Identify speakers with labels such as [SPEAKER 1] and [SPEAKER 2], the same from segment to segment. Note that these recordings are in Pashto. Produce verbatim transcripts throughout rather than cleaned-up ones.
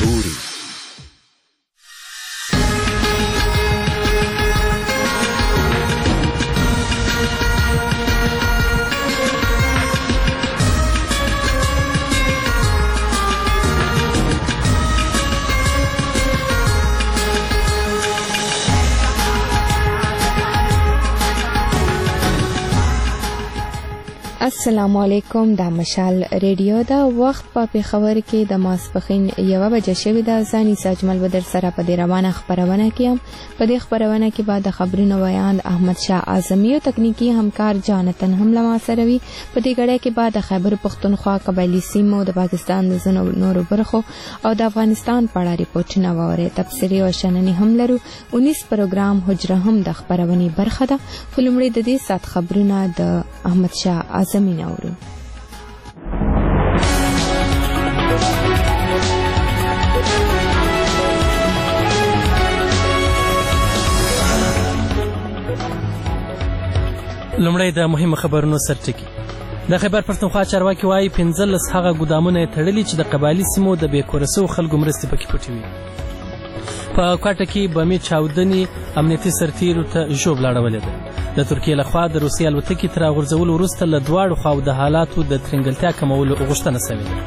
[SPEAKER 1] ستوري.
[SPEAKER 2] السلام علیکم. د مشال ریډیو دا وخت په پیښور کې د ماسپښین یوه بجه شوې ده. زه نیسا اجمل به در سره په دې روانه خپرونه کې یم. په دې خپرونه کې به د خبرونو ویاند احمد شاه اعظمي او تکنیکی همکار جانتن هم له ما سره وي. په دې ګړۍ کې به د خیبر پښتونخوا قبایلي سیمو د پاکستان د ځینو نورو برخو او د افغانستان په اړه ریپورټونه واورئ. تبصرې او شننې هم لرو. اونیس پروګرام حجره هم د خپرونې برخه ده. خو لومړی د دې سات خبرونه د احمد شاه اعظمي نورو.
[SPEAKER 3] لومړی د مهمو خبرونو سرټکی. د خیبر پښتونخوا چارواکي وایي پنځلس هغه ګودامونه یې تړلي چې د قبایلي سیمو د بېکوره سوو خلکو مرستې پکې پټې وي. په کوټه کې بمي چاودنې امنیتي سرتیرو ته ژوبله اړولې ده. د ترکیې لخوا د روسیې الوتکې تر راغورځولو وروسته له دواړو خواو د حالاتو د ترنګلتیا کمولو غوښتنه شوې ده.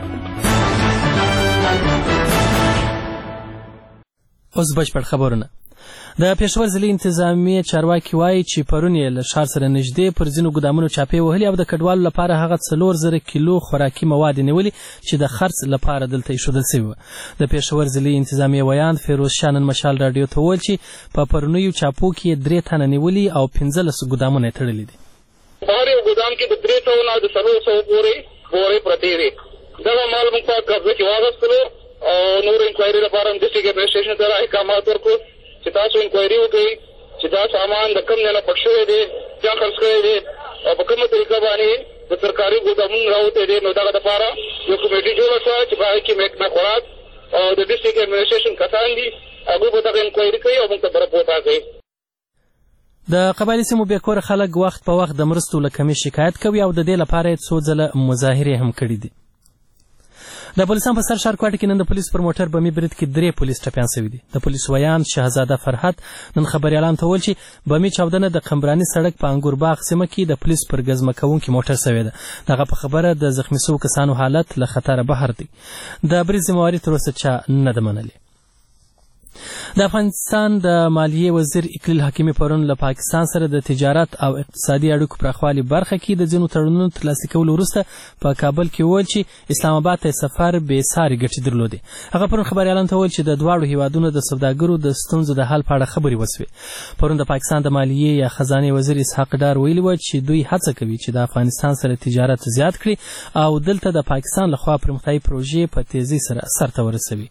[SPEAKER 3] اوس بشپړ خبرونه. د پېښور ضلعي انتظامیې چارواکي وایي چې پرون یې له ښار سره نږدې پر ځینو ګودامونو چاپې وهلي او د کډوالو لپاره هغه څلور زره کیلو خوراکي مواد یې نیولي چې د خرڅ لپاره دلته ایښودل سوي وه. د پېښور ضلعي انتظامیې ویاند فیروز شاه نن مشال راډیو ته وویل چې په پرونیو چاپو کې یې درې تنه نیولي او پنځلس ګودامونه یې تړلي دي.
[SPEAKER 4] په هر یو ګودام کې د درې سوو نه د څلور سوو پورې بورې پرتې وې. دغه مال موږ په قبضه کې واخیستلو او نور انکوایري لپاره هم ډسټرکټ اډمنسټریشن ته احکامات ورکړو چې تاسو انکوایري وکړئ چې دا سامان د کوم ځای نه پټ شوی دی، چا خرڅ کړی دی او په کومه طریقه باندې د سرکاري ګودامونو راوتی دی. نو دغه دپاره یو کمیټي جوړه شوه چې په هغې کې محکمه خوراک او د ډسټرکټ اډمنسټریشن کسان دي، هغوی به دغه انکوایري کوي او موږ ته به رپورټ راکوي.
[SPEAKER 3] د قبایلي سیمو بېکوره خلک وخت په وخت د مرستو له کمې شکایت کوي او د دې لپاره یې څو ځله مظاهرې هم کړي دي. د پولیسان په سر ښار کوټه کې نن د پولیس پر موټر بمي برید کې درې پولیس ټپیان شوي دي. د پولیس ویاند شهزاده فرحت نن خبریالانو ته وویل چې بمي چاودنه د قمراني سړک په انګور باغ سیمه کې د پولیس پر ګزمه کوونکي موټر شوې ده. دغه په خبره د زخمي شوو کسانو حالت له خطره بهر دی. د برید ذمهواري تر اوسه چا نه ده منلې. د افغانستان د مالیې وزیر اقلیل حکیمي پرون له پاکستان سره د تجارت او اقتصادي اړیکو پراخوالي برخه کې د ځینو تړونونو ترلاسه کولو وروسته په کابل کې وویل چې اسلام آباد ته سفر بې ساري ګټې درلودې. هغه پرون خبریالانو ته وویل چې د دواړو هیوادونو د سوداګرو د ستونزو د حل په اړه خبرې وسوې. پرون د پاکستان د مالیې یا خزانې وزیر اسحاق ډار ویلي وه چې دوی هڅه کوي چې د افغانستان سره تجارت زیات کړي او دلته د پاکستان لخوا پرمختیایي پروژې په تیزۍ سره سرته ورسوي.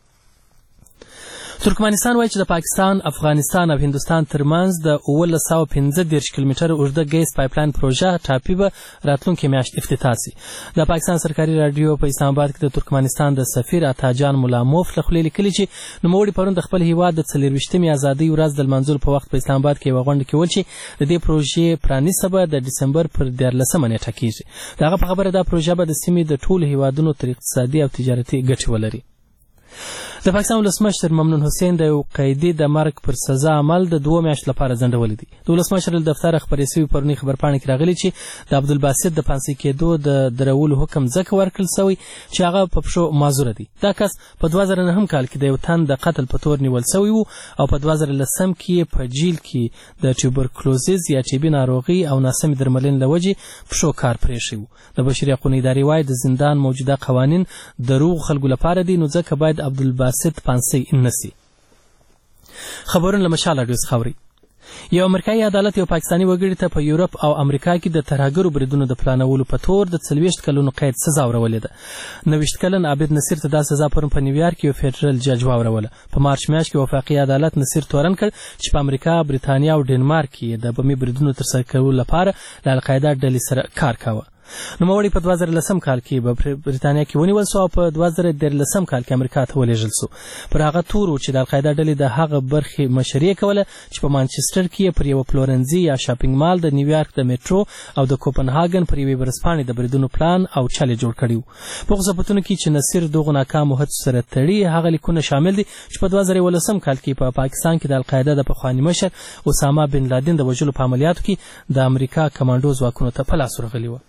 [SPEAKER 3] ترکمنستان وایي چې د پاکستان، افغانستان او هندوستان ترمنځ د اوولس سوه پنځه دېرش کیلومتره اوږده ګیس پایپلاین پروژه ټاپي به راتلونکې میاشت افتتاح سي. د پاکستان سرکاري راډیو په اسلام آباد کې د ترکمنستان د سفیر عطاجان ملاموف له خولې لیکلي چې نوموړي پرون د خپل هیواد د څلېرویشتمې ازادۍ ورځ د لمانځلو په وخت په اسلام آباد کې یوه غونډه کې وویل چې د دې پروژې پرانیسته به د ډسمبر پر دیارلسمه نیټه کېږي. د هغه په خبره دا پروژه به د سیمې د ټولو هیوادونو تر اقتصادي او تجارتي ګټې ولري. د پاکستان ولسمشر ممنون حسین د یو قیدي د مرګ پر سزا عمل د دوو میاشتو لپاره ځنډولی دی. د ولسمشر له دفتره خپرې شوي پرونۍ خبرپاڼې کې راغلي چې د عبدالباسط د پانسۍ کېدو د درولو حکم ځکه ورکړل شوی چې هغه په پښو معذوره دی. دا کس په دوه زره نهم کال کې د یو تن د قتل په تور نیول شوی و او په دوه زره لسم کې په جیل کې د ټیوبرکلوزیز یا ټیبي ناروغي او ناسمې درملنې له وجې پښو کار پرېښی و. د بشري حقونو ادارې وایي د زندان موجوده قوانین د روغو خلکو لپاره دي، نو ځکه باید عبدالباسط پانسۍ نسی. خبرونه له مشال راډیو څخه اورئ. یو امریکایي عدالت یو پاکستاني وګړي ته په یورپ او امریکا کې د ترهګرو بریدونو د پلانولو په تور د څلوېښت کلونو قید سزا ورولې ده. نوېشت کلن عابد نصیر ته دا سزا پرون په نیویارک کې یو فیډرل جج واوروله. په مارچ میاشت کې وفاقي عدالت نصیر تورن کړ چې په امریکا، بریتانیا او ډنمارک کې د بمي بریدونو ترسره کولو لپاره له القاعده ډلې سره کار کاوه. نوموړی په دوه زره لسم کال کې په برتانیا کې ونیول شو او په دوه زره دیارلسم کال کې امریکا ته ولېږل شو. پر هغه تورو چې د القاعده ډلې د هغه برخې مشري کوله چې په مانچستر کې پر یو پلورنځي یا شاپینګ مال د نیویارک د میټرو او د کوپنهاګن پر یوې ورځپاڼې د بریدونو پلان او چل جوړ کړی و. په خصوصاتونو کې چې نصیر دغه ناکام هڅو سره تړي هغه لیکونه شامل دي چې په دوه زره ولسم کال کې په پاکستان کې د القاعده د پخواني مشر اسامه بن لادن د وژلو په عملیاتو کې د امریکا کمانډو ځواکونو ته په لاس ورغلي و.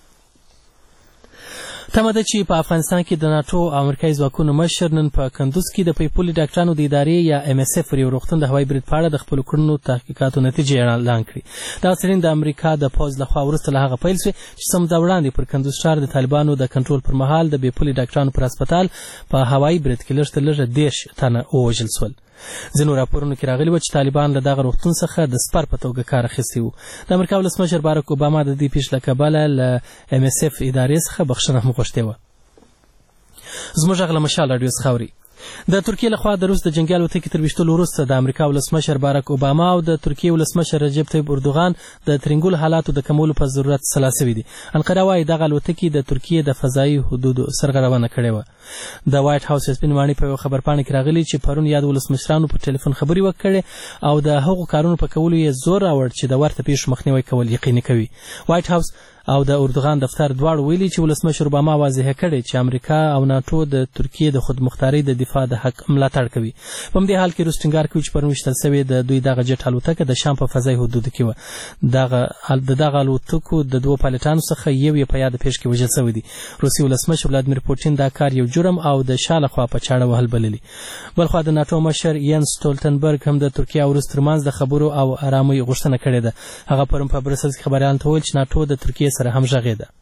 [SPEAKER 3] تمه ده چې په افغانستان کې د ناټو او امریکایي ځواکونو مشر نن په کندوز کې د پیپولي ډاکټرانو د ادارې یا ام اس اف پر یو روغتون د هوایي برید په اړه د خپلو کړنو تحقیقاتو نتیجې اعلان کړي. دغه څېړنې د امریکا د پوځ لخوا وروسته له هغه پیل شوې چې څه موده وړاندې پر کندوز ښار د طالبانو د کنټرول پر مهال د پیپولي ډاکټرانو پر هسپتال په هوایي برید کې لږ تر لږه دېرش تنه ووژل شول. ځینو راپورونو کې راغلي و چې طالبان له دغه روغتون څخه د سپر په توګه کار اخیستی و. د امریکا ولسمشر باراک اوباما د دې پیښې له کبله له ام اس اف ادارې څخه بخښنه هم غوښتې وه. زموږ غږ له مشال راډیو څخه اوري. د ترکیې لخوا د روس د جنګي الوتکې تر ویشتلو وروسته د امریکا ولسمشر باراک اوباما او د ترکیې ولسمشر رجب طیب اردوغان د ترنګلو حالاتو د کمولو په ضرورت سلا سوي دي. انقره وايي دغه الوتکې د ترکیې د فضایي حدودو سرغړونه کړې وه. د وایټ هاوس رسمي نماینده په یو خبرپاڼه کې راغلي چې پرون یاد ولسمشرانو په ټلیفون خبرې وکړې او د هغو کارونو په کولو یې زور راوړ چې د ورته پیښو مخنیوی کول یقیني کوي. وایټ هاوس او د اردوغان دفتر دواړو ویلي چې ولسمشر اوباما واضح کړی چې امریکا او ناټو د ترکیې د خودمختارۍ د دفاع د حق ملاتړ کوي. په همدې حال کې روس ټینګار کوي چې پرون ویشتل سوې د دوی دغه جټ الوتکه د شام په فضایي حدودو کې وه. دغه د دغه الوتکو د دوو پایلټانو څخه یو یې په یاده پیښه کې وژل سوی دی. روسي ولسمشر ولادیمیر پوټین دا کار یو جرم او د شا لخوا په چاړه وهل بللي. بلخوا د ناټو مشر ینس سټولټنبرګ هم د ترکیې او روس ترمنځ د خبرو او آرامۍ غوښتنه کړې ده. هغه پرون په برسلز کې خبریالانو ته وویل چې ناټو د ترکیې سره همغږې ده.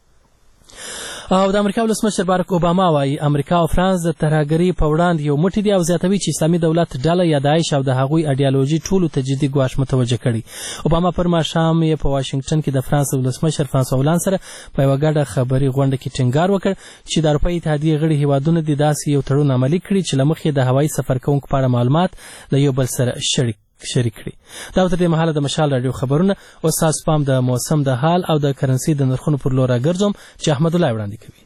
[SPEAKER 3] او د امریکا ولسمشر باراک اوباما وايي امریکا او فرانس د ترهګرۍ په وړاندې یو موټی دي او زیاتوي چې اسلامي دولت ډله یا داعش او د هغوی ایډیالوژي ټولو ته جدي ګواښ متوجه کړي. اوباما پر ماښام یې په واشنګټن کې د فرانس ولسمشر فرانسوا هولند سره په یوه ګډه خبري غونډه کې ټینګار وکړ چې د اروپایي اتحادیې غړي هیوادونه دې داسې یو تړون عملي کړي چې له مخې د هوایي سفر کوونکو په اړه معلومات له یو بل سره شریک شریک کړي. دا تر دې مهاله د مشال راډیو خبرونه او تاسو پام د موسم د حال او د کرنسي د نرخونو پر لور راګرځوم چې احمد الله وړاندې کوي.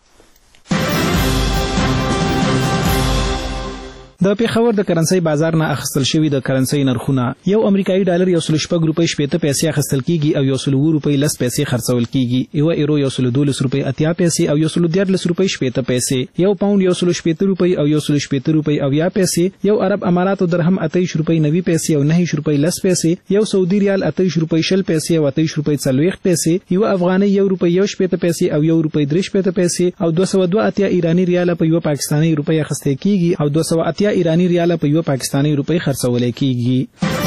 [SPEAKER 1] د پیښور د کرنسي بازار نه اخیستل شوی د کرنسي نرخونه یو امریکایي ډالر یو سل شپږ روپۍ شپېته پیسې اخیستل کیږي او یو سل اووه روپۍ لس پیسې خرڅول کیږي. یو ایرو یو سل دولس روپۍ اتیا پیسې او یو سل دیارلس روپۍ شپېته پیسې. یو پاوند یو سل شپېته روپۍ او یو سل شپېته روپۍ اویا پیسې. یو عرب اماراتو درهم اتیش روپۍ نوي پیسې او نهه روپۍ لس پیسې. یو سعودي ریال اتیش روپۍ شل پیسې او اتیش روپۍ څلوېښت پیسې. یو افغاني یو روپۍ یو شپېته پیسې او یو روپۍ درې شپېته پیسې او دوه سوه دوه اتیا ایرانی ریال په یو پاکستاني روپۍ اخیستل کیږي او دوه سوه اتیا ایرانی ریال په یو پاکستاني روپۍ خرڅول کیږي.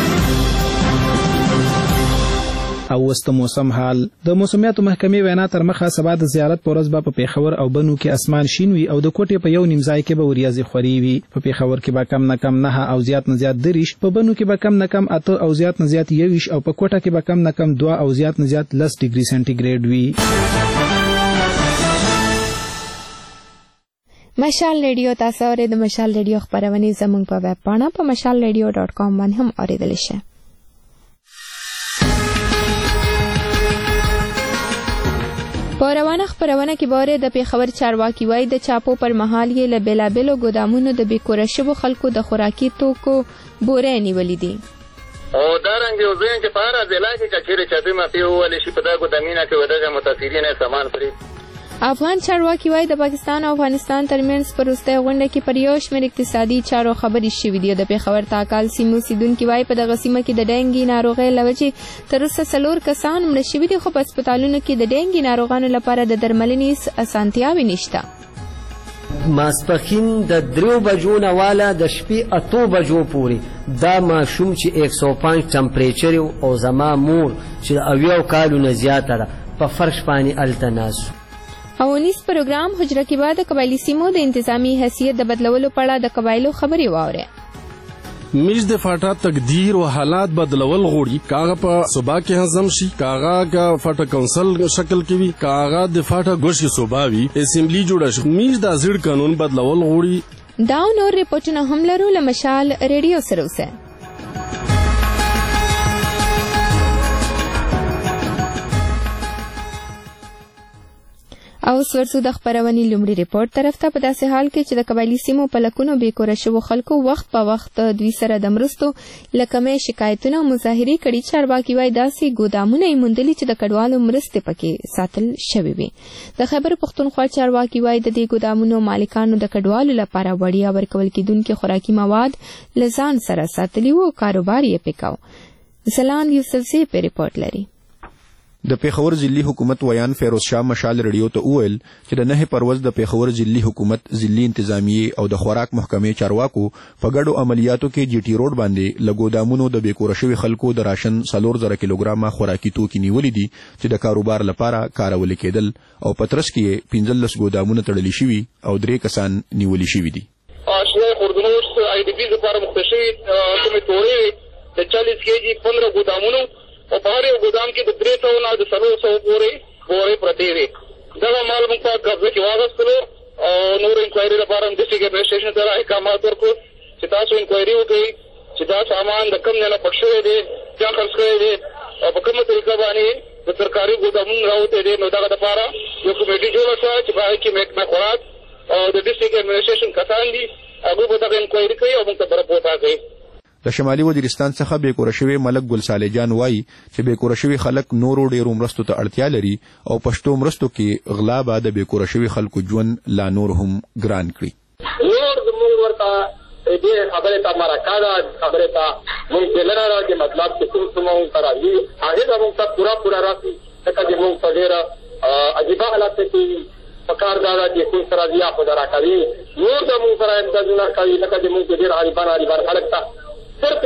[SPEAKER 1] او وست موسم حال د موسمیاتو محکمې وینا تر مخه سبا د زیارت پورز با په پیښور او بنو کې اسمان شین وي او د کوټې په یو نیمځای کې به وریاځي خوري وي. په پیښور کې به کم نه کم نه او زیات نه زیات دریش، په بنو کې به کم نه کم اته او زیات نه زیات یویش او په کوټه کې به کم نه کم دوه او زیات نه زیات لس ډیګري سنټیګریډ وي.
[SPEAKER 2] مشال ریډیو تاسو اورئ. د مشال ریډیو خبرونه زموږ په ویب پاڼه په مشال ریډیو ډاټ کام باندې هم اوریدل شي. په روانه خبرونه کې باره د پیښور چارواکي وایي د چاپو پر مهال یې له بېلابېلو ګودامونو د بیکوره شوو خلکو د خوراکي توکو بورې نیولې دي.
[SPEAKER 4] او دارنګ یو ځای چې په هره ضلع کې که چیرې چاپي مافي ووهلی شي په دغه ګودامونه کې به دغه متاثرین یې سامان پرې.
[SPEAKER 2] افغان چارواکي وایي د پاکستان او افغانستان ترمنځ په وروستۍ غونډه کې پر یو شمېر اقتصادي چارو خبرې شوې دي. د پیښور تاکال سیمو اوسېدونکي وایي په دغه سیمه کې د ډینګي ناروغۍ له وجې تر اوسه څلور کسان مړه شوي دي، خو په هسپتالونو کې د ډینګي ناروغانو لپاره د درملنې اسانتیاوې نشته.
[SPEAKER 5] ماسپخین د دریو بجو نه والا د شپې اتو بجو پورې دا ماشوم چې یک سو پنځه ټمپریچر او زما مور چې اویاو کالو نه زیاته ده په فرش باندې هلته ناست.
[SPEAKER 2] او انیس پروګرام حجره کې بعد د قبایلي سیمو د انتظامی حیثیت د بدلولو په اړه د قبایلو خبرې واورئ.
[SPEAKER 6] میش د فاټا تقدیر او حالات بدلول غوړي، کاغه په صوبا کې هضم شي، کاغه کا فاټا کونسل شکل کې وي، کاغه د فاټا ګوشي صوبا وي، اسمبلی جوړه شي. میش د ازړ قانون بدلول غوړي.
[SPEAKER 2] دا نور ریپورتونه هم لرو له مشال ریډیو سره اوسه. او ورسو د خبرونې لومړي ریپورت طرف ته په داسې حال کې چې د قبایلي سیمو په لکونو بې کوره شوو خلکو وخت په وخت دوی سره د مرستو له کمې شکایتونه او مظاهرې کړي. چارواکي وایي داسې ګودامونه یې موندلي چې د کډوالو مرستې پکې ساتل شوې وي. د خیبر پښتونخوا چارواکي وایي د دې ګودامونو مالکانو د کډوالو لپاره وړیا ورکول کېدونکي خوراکي مواد له ځان سره ساتلي وو او کاروبار یې پکاو. زلان یوسفزی په ریپورت لري.
[SPEAKER 7] د پیښور ضلعي حکومت ویان فیروز شاه مشال رادیو ته وویل چې د نه پروز د پیښور ضلعي حکومت ضلعي انتظامیه او د خوراک محکمې چارواکو په ګډو عملیاتو کې جی ټي روډ باندې له ګودامونو د بېکوره شوي خلکو د راشن څلور زره کیلوګرامه خوراکي توکي نیولي دي چې د کاروبار لپاره کارول کېدل او په ترڅ کې یې پنځلس ګودامونه تړلي شوي او درې کسان نیولي شوي دي.
[SPEAKER 4] آشنا خوردنوش آی ډي پی لپاره مختصي کومې تورې د چالیس کېجي پندرہ ګودامونو او په هر یو ګودام کې د درې سوه نه د څلور سوه پورې بورې پرتې وې. دغه مال موږ په قبضه کې واخیستلو او نور انکوایري لپاره هم ډسټرکټ اډمنسټریشن ته احکامات ورکړو چې تاسو انکوایري وکړئ چې دا سامان د کوم ځای نه پټ شوی دی، چا خرڅ کړی دی او په کومه طریقه باندې د سرکاري ګودامونو راوتی دی. نو دغه دپاره یو کمیټي جوړه شوه چې په هغې کې محکمه خوراک او د ډسټرکټ اډمنسټریشن کسان دي، هغوی به دغه انکوایري کوي او موږ ته به رپورټ راکوي.
[SPEAKER 7] د شمالي وزیرستان څخه بېکوره شوي ملک ګل صالح جان وایي چې بېکوره شوي خلک نورو ډېرو مرستو ته اړتیا لري او پښتو مرستو کې غلا به د بېکوره شوي خلکو ژوند لا نور هم ګران کړي.
[SPEAKER 8] نور زموږ ورته دې خبرې ته مرکه ده، خبرې ته موږ بېلنه ده چې مطلب چې کوم څه موږ ته راځي هغې ته موږ ته پوره پوره راسي. ځکه چې موږ په ډېره عجیبه حالت کې پکار دا ده چې کوم سره ضیا خو ده راکوي، نور د موږ سره امتیازونه کوي. لکه چې موږ ډېر غریبان غریبان خلک ته صرف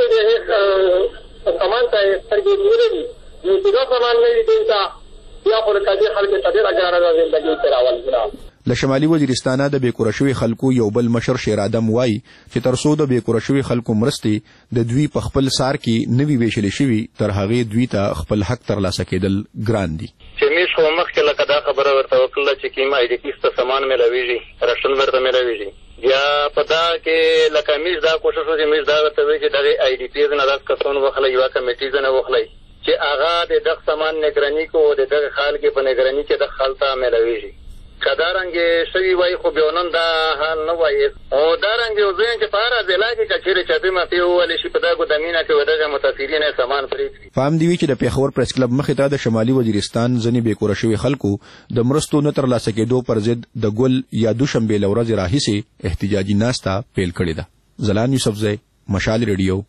[SPEAKER 8] دې سامان ته سترګې نیولې دي، نو چې دا سامان نه وي دوی ته بیا خو لکه دې خلکو ته ډېره ګرانه زندګي تېرول ګران.
[SPEAKER 7] له شمالي وزیرستانه د بېکوره شوي خلکو یو بل مشر شیر آدم وایي چې تر څو د بېکوره شوي خلکو مرستې د دوی په خپل سار کې نه وي ویشلې شوي تر هغې دوی ته خپل حق ترلاسه کېدل ګران دي.
[SPEAKER 9] چې میز خو مخکې لکه دا خبره ورته وکړله چې کوم آی ډي پیز ته سامان میلاویږي، راشن ورته میلاویږي، بیا په دا کې لکه میز دا کوشش وکړي چې میز دا ورته وایي چې دغې آی ډي پیز نه داسې کسان واخلئ، یوه کمیټي ځنه واخلئ چې هغه د دغه سامان نګراني کو د دغه خال کې په نګراني کې دغه خال ته میلاویږي. که دا رنګې شوي وایي خو بیا نن دا حال نه وایي او دا رنګې یو ځای چې په هره ضلع کې که چېرې چاپې ماپې وولې شي په دا ګودامینه کې و دغه متاثرین یې سامان پرېږدي.
[SPEAKER 7] فهم دي وي چې د پېښور پریس کلب مخې ته د شمالي وزیرستان ځینې بېکوره شوي خلکو د مرستو نه ترلاسه کېدو پر ضد د ګل یا دوشنبې له ورځې راهیسې احتجاجي ناسته پیل کړې ده. زلان یوسفزی، مشال ریډیو،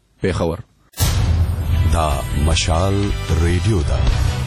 [SPEAKER 7] پېښور.
[SPEAKER 10] دا مشال ریډیو ده.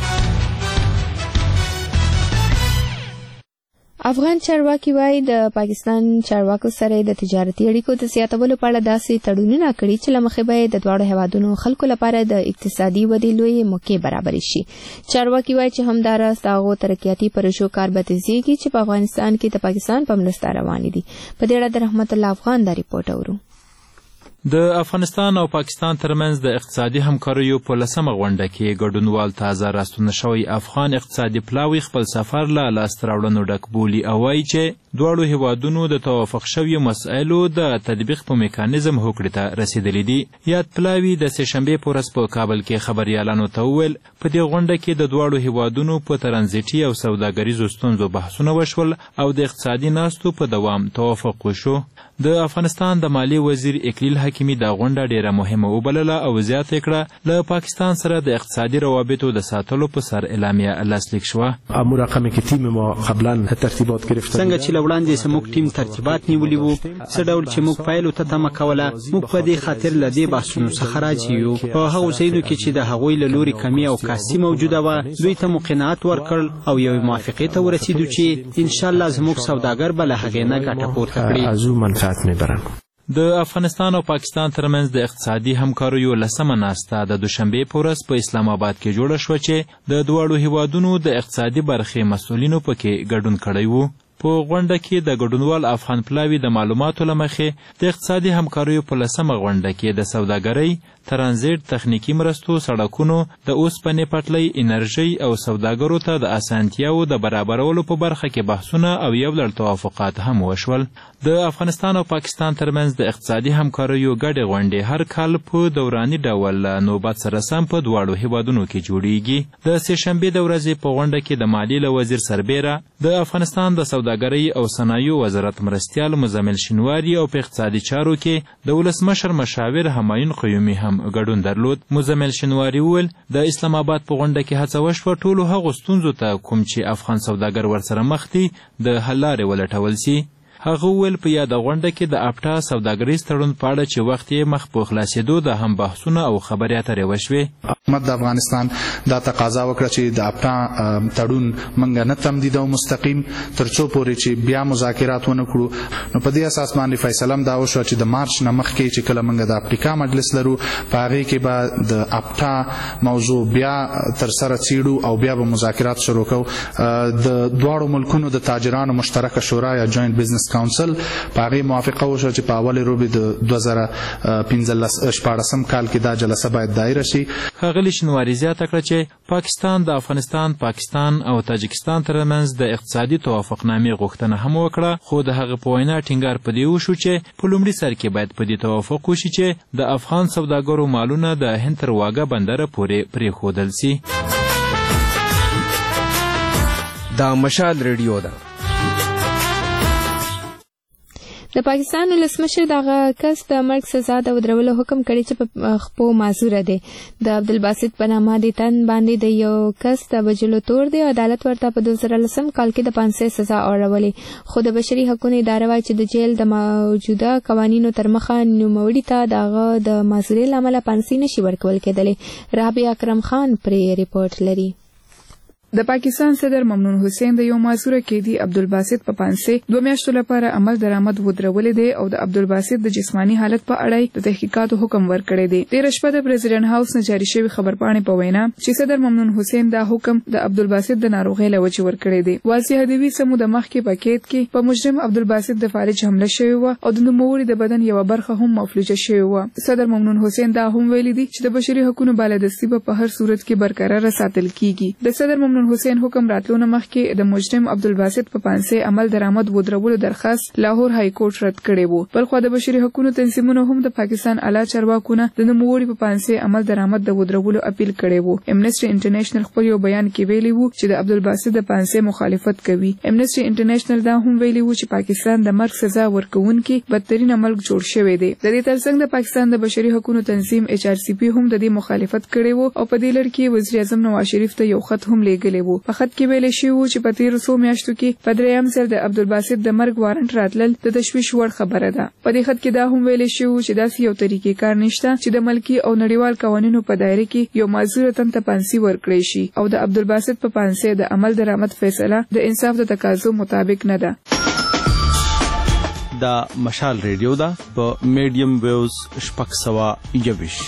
[SPEAKER 2] افغان چارواکي وایي د پاکستان چارواکو سره د تجارتي اړیکو د زیاتولو په اړه داسې تړونونه کړي چې له مخې به د دواړو هیوادونو خلکو لپاره د اقتصادي ودې لویې موقع برابرې شي. چارواکي وایي چې همداراز د هغو ترقیاتي پروژو کار به تیزېږي چې په افغانستان کې د پاکستان په مرسته روانې دي. په دې اړه د رحمت الله افغان دا ریپورټ اورو.
[SPEAKER 11] د افغانستان او پاکستان ترمنځ د اقتصادي همکاریو په لسمه غونډه کې ګډونوال تازه راستون شوی افغان اقتصادي پلاوی خپل سفر له لاسته راوړنو ډک بولي او وایي چې دواړو هیوادونو د توافق شویو مسایلو د تطبیق په میکانیزم هوکړې ته رسیدلی دي. یاد پلاوی د سهشنبې په ورځ په کابل کې خبریالانو ته وویل په دې غونډه کې د دواړو هیوادونو په ترانزیټي او سوداګریزو ستونزو بحثونه وشول او د اقتصادي ناستو په دوام توافق وشو. د افغانستان د مالی وزیر اکلیل حکیمي دا غونډه ډیره مهمه وبلله او زیاته کړه له پاکستان سره د اقتصادي روابطو د ساتلو په سر اعلامیه لاسلیک شوه.
[SPEAKER 12] امو رقمی که تیم ما قبلا ترتیبات گرفته
[SPEAKER 13] څنګه چې لوړاندې زموږ ټیم ترتیبات نیولي وو، څه ډول چې موږ فایلو ته تمه کوله، موږ په دې خاطر له دې بحثونو څخه راضي یو. په هغو ځایونو کې چې د هغوی له لوري کمی او کاسي موجوده وه دوی ته مو قناعت ورکړل او یوې موافقې ته ورسېدو چې انشاءالله زموږ سوداګر به له هغې نه ګټه پورته کړي.
[SPEAKER 11] د افغانستان او پاکستان ترمنځ د اقتصادي همکاریو لسمه ناسته د دوشنبې په ورځ په اسلام آباد کې جوړه شوه چې د دواړو هیوادونو د اقتصادي برخې مسؤلینو پکې ګډون کړی وو. په غونډه کې د ګډونوال افغان پلاوي د معلوماتو له مخې د اقتصادي همکاریو په لسمه غونډه کې د سوداګرۍ، ترانزیت، تخنیکي مرستو، سړکونو، د اوسپنې پټلۍ، انرژۍ او سوداګرو ته د اسانتیاوو د برابرولو په برخه کې بحثونه او یو لړ توافقات هم وشول. د افغانستان او پاکستان ترمنځ د اقتصادي همکاریو ګډې غونډې هر کال په دوراني ډول نوبت سره سم په دواړو هیوادونو کې جوړیږي. د سه شنبې د ورځې په غونډه کې د مالیې له وزیر سربیره، د افغانستان د سوداګرۍ او صنایعو وزارت مرستیال مزمل شینواري او په اقتصادي چارو کې د ولسمشر مشاور همایون قیومي هم ګډون درلود. مزمل شینواري وویل د اسلام آباد په غونډه کې هڅه وشوه ټولو هغو ستونزو ته کوم چې افغان سوداګر ورسره مخ دي د حل لارې ولټول سي. هغه وویل په یاده غونډه کې د اپټا سوداګریز تړون په اړه چې وخت یې مخ په خلاصېدو د هم بحثونه او خبرې اترې وشوې.
[SPEAKER 14] حکومت د افغانستان دا تقاضا وکړه چې د اپټا تړون منګه نه تمدیدو مستقیم تر څو پورې چې بیا مذاکرات ونه کړو. نو په دې اساس باندې فیصله هم دا وشوه چې د مارچ نه مخکې چې کله موږ د افریقا مجلس لرو په هغې کې به د اپټا موضوع بیا تر سره څیړو او بیا به مذاکرات شروع کوو. د دواړو ملکونو د تاجرانو مشترکه شورا یا جوینټ بزنس کونسل په هغې موافقه وشوه چې په اولې روبې د دوه زره پنځه شپاړسم کال کې دا جلسه باید دایره شي.
[SPEAKER 11] ښاغلي شینواري زیاته کړه چې پاکستان د افغانستان، پاکستان او تاجکستان ترمنځ د اقتصادي توافقنامې غوښتنه هم وکړه، خو د هغه په وینا ټینګار په دې وشو چې په لومړي سر کې باید په دې توافق وشي چې د افغان سوداګرو مالونه د هند تر واګه بندره پورې پرېښودل سي.
[SPEAKER 15] دا مشال ریډیو ده.
[SPEAKER 2] د پاکستان ولسمشر دغه کس د مرګ سزا د ودرولو حکم کړی چې په خپو معذوره دی. د عبدالباسط په نامه د تن باندې د یو کس د وژلو تور دی. عدالت ورته په دوه زره لسم کال کې د پانسۍ سزا اړولې، خو د بشري حقوقو اداره وایي چې د جیل د موجوده قوانینو تر مخه نوموړي ته دغه د معذورۍ له امله پانسۍ نشي ورکول کېدلی. رابعه اکرم خان پرې ریپورټ لري.
[SPEAKER 16] د پاکستان صدر ممنون حسین د یو معذور قیدي عبدالباسط په پانسۍ دوه میاشتو لپاره عمل درآمد ودرولې دی او د عبدالباسط د جسمانی حالت په اړه د تحقیقاتو حکم ورکړی دی. تېره شپه د پریزیډنټ هاوس نه جاري شوی خبرپاڼې په وینا چې صدر ممنون حسین دا حکم د عبدالباسط د ناروغۍ له وجې ورکړی دی. واضح دی چې سمو د مخکې په قید کې په مجرم عبدالباسط د فالج حمله شوې وه او د نوموړي د بدن یوه برخه هم مفلوجه شوې وه. صدر ممنون حسین دا هم ویلي دي چې د بشري حقوقو بالادستي به په هر صورت کې برقراره ساتل کیږي. د صدر ممنون حسین حکم راتلونه مخکې د مجرم عبدالباسط په پانسۍ عمل درآمد ودرولو درخواست لاهور های کورټ رد کړی وو. بلخوا د بشري حقوقو تنظیمونو هم د پاکستان اعلی چارواکو نه د نوموړي په پانسۍ عمل درآمد د ودرولو اپیل کړی وو. امنیسټي انټرنیشنل خپل یو بیان کې ویلي وو چې د عبدالباسط د پانسۍ مخالفت کوي. امنیسټي انټرنیشنل دا هم ویلي وو چې پاکستان د مرګ سزا ورکوونکي بدترین ملک جوړ شوی دی. د دې ترڅنګ د پاکستان د بشري حقوقو تنظیم ایچ آر سی پی هم د دې مخالفت کړی وو او په دې لړ کې وزیر اعظم نواز شریف ته یو خط هم لیږلی وو. په خط کې ویل شوی و چې په تیرو څو میاشتو کې په درېیم ځل د عبدالباسط د مرګ وارنټ راتلل د تشویش وړ خبره ده. په دې خط کې دا هم ویل شوی چې داسې یو طریقې کار نشته چې د ملکي او نړیوال قوانینو په دایره کې یو معذور تن ته پانسۍ ورکړی شي او د عبدالباسط په پانسۍ د عمل درآمد فیصله د انصاف د تقاضو مطابق نه ده.
[SPEAKER 17] دا مشال ریډیو ده په میډیم ویوز شپږ سوه یوویش.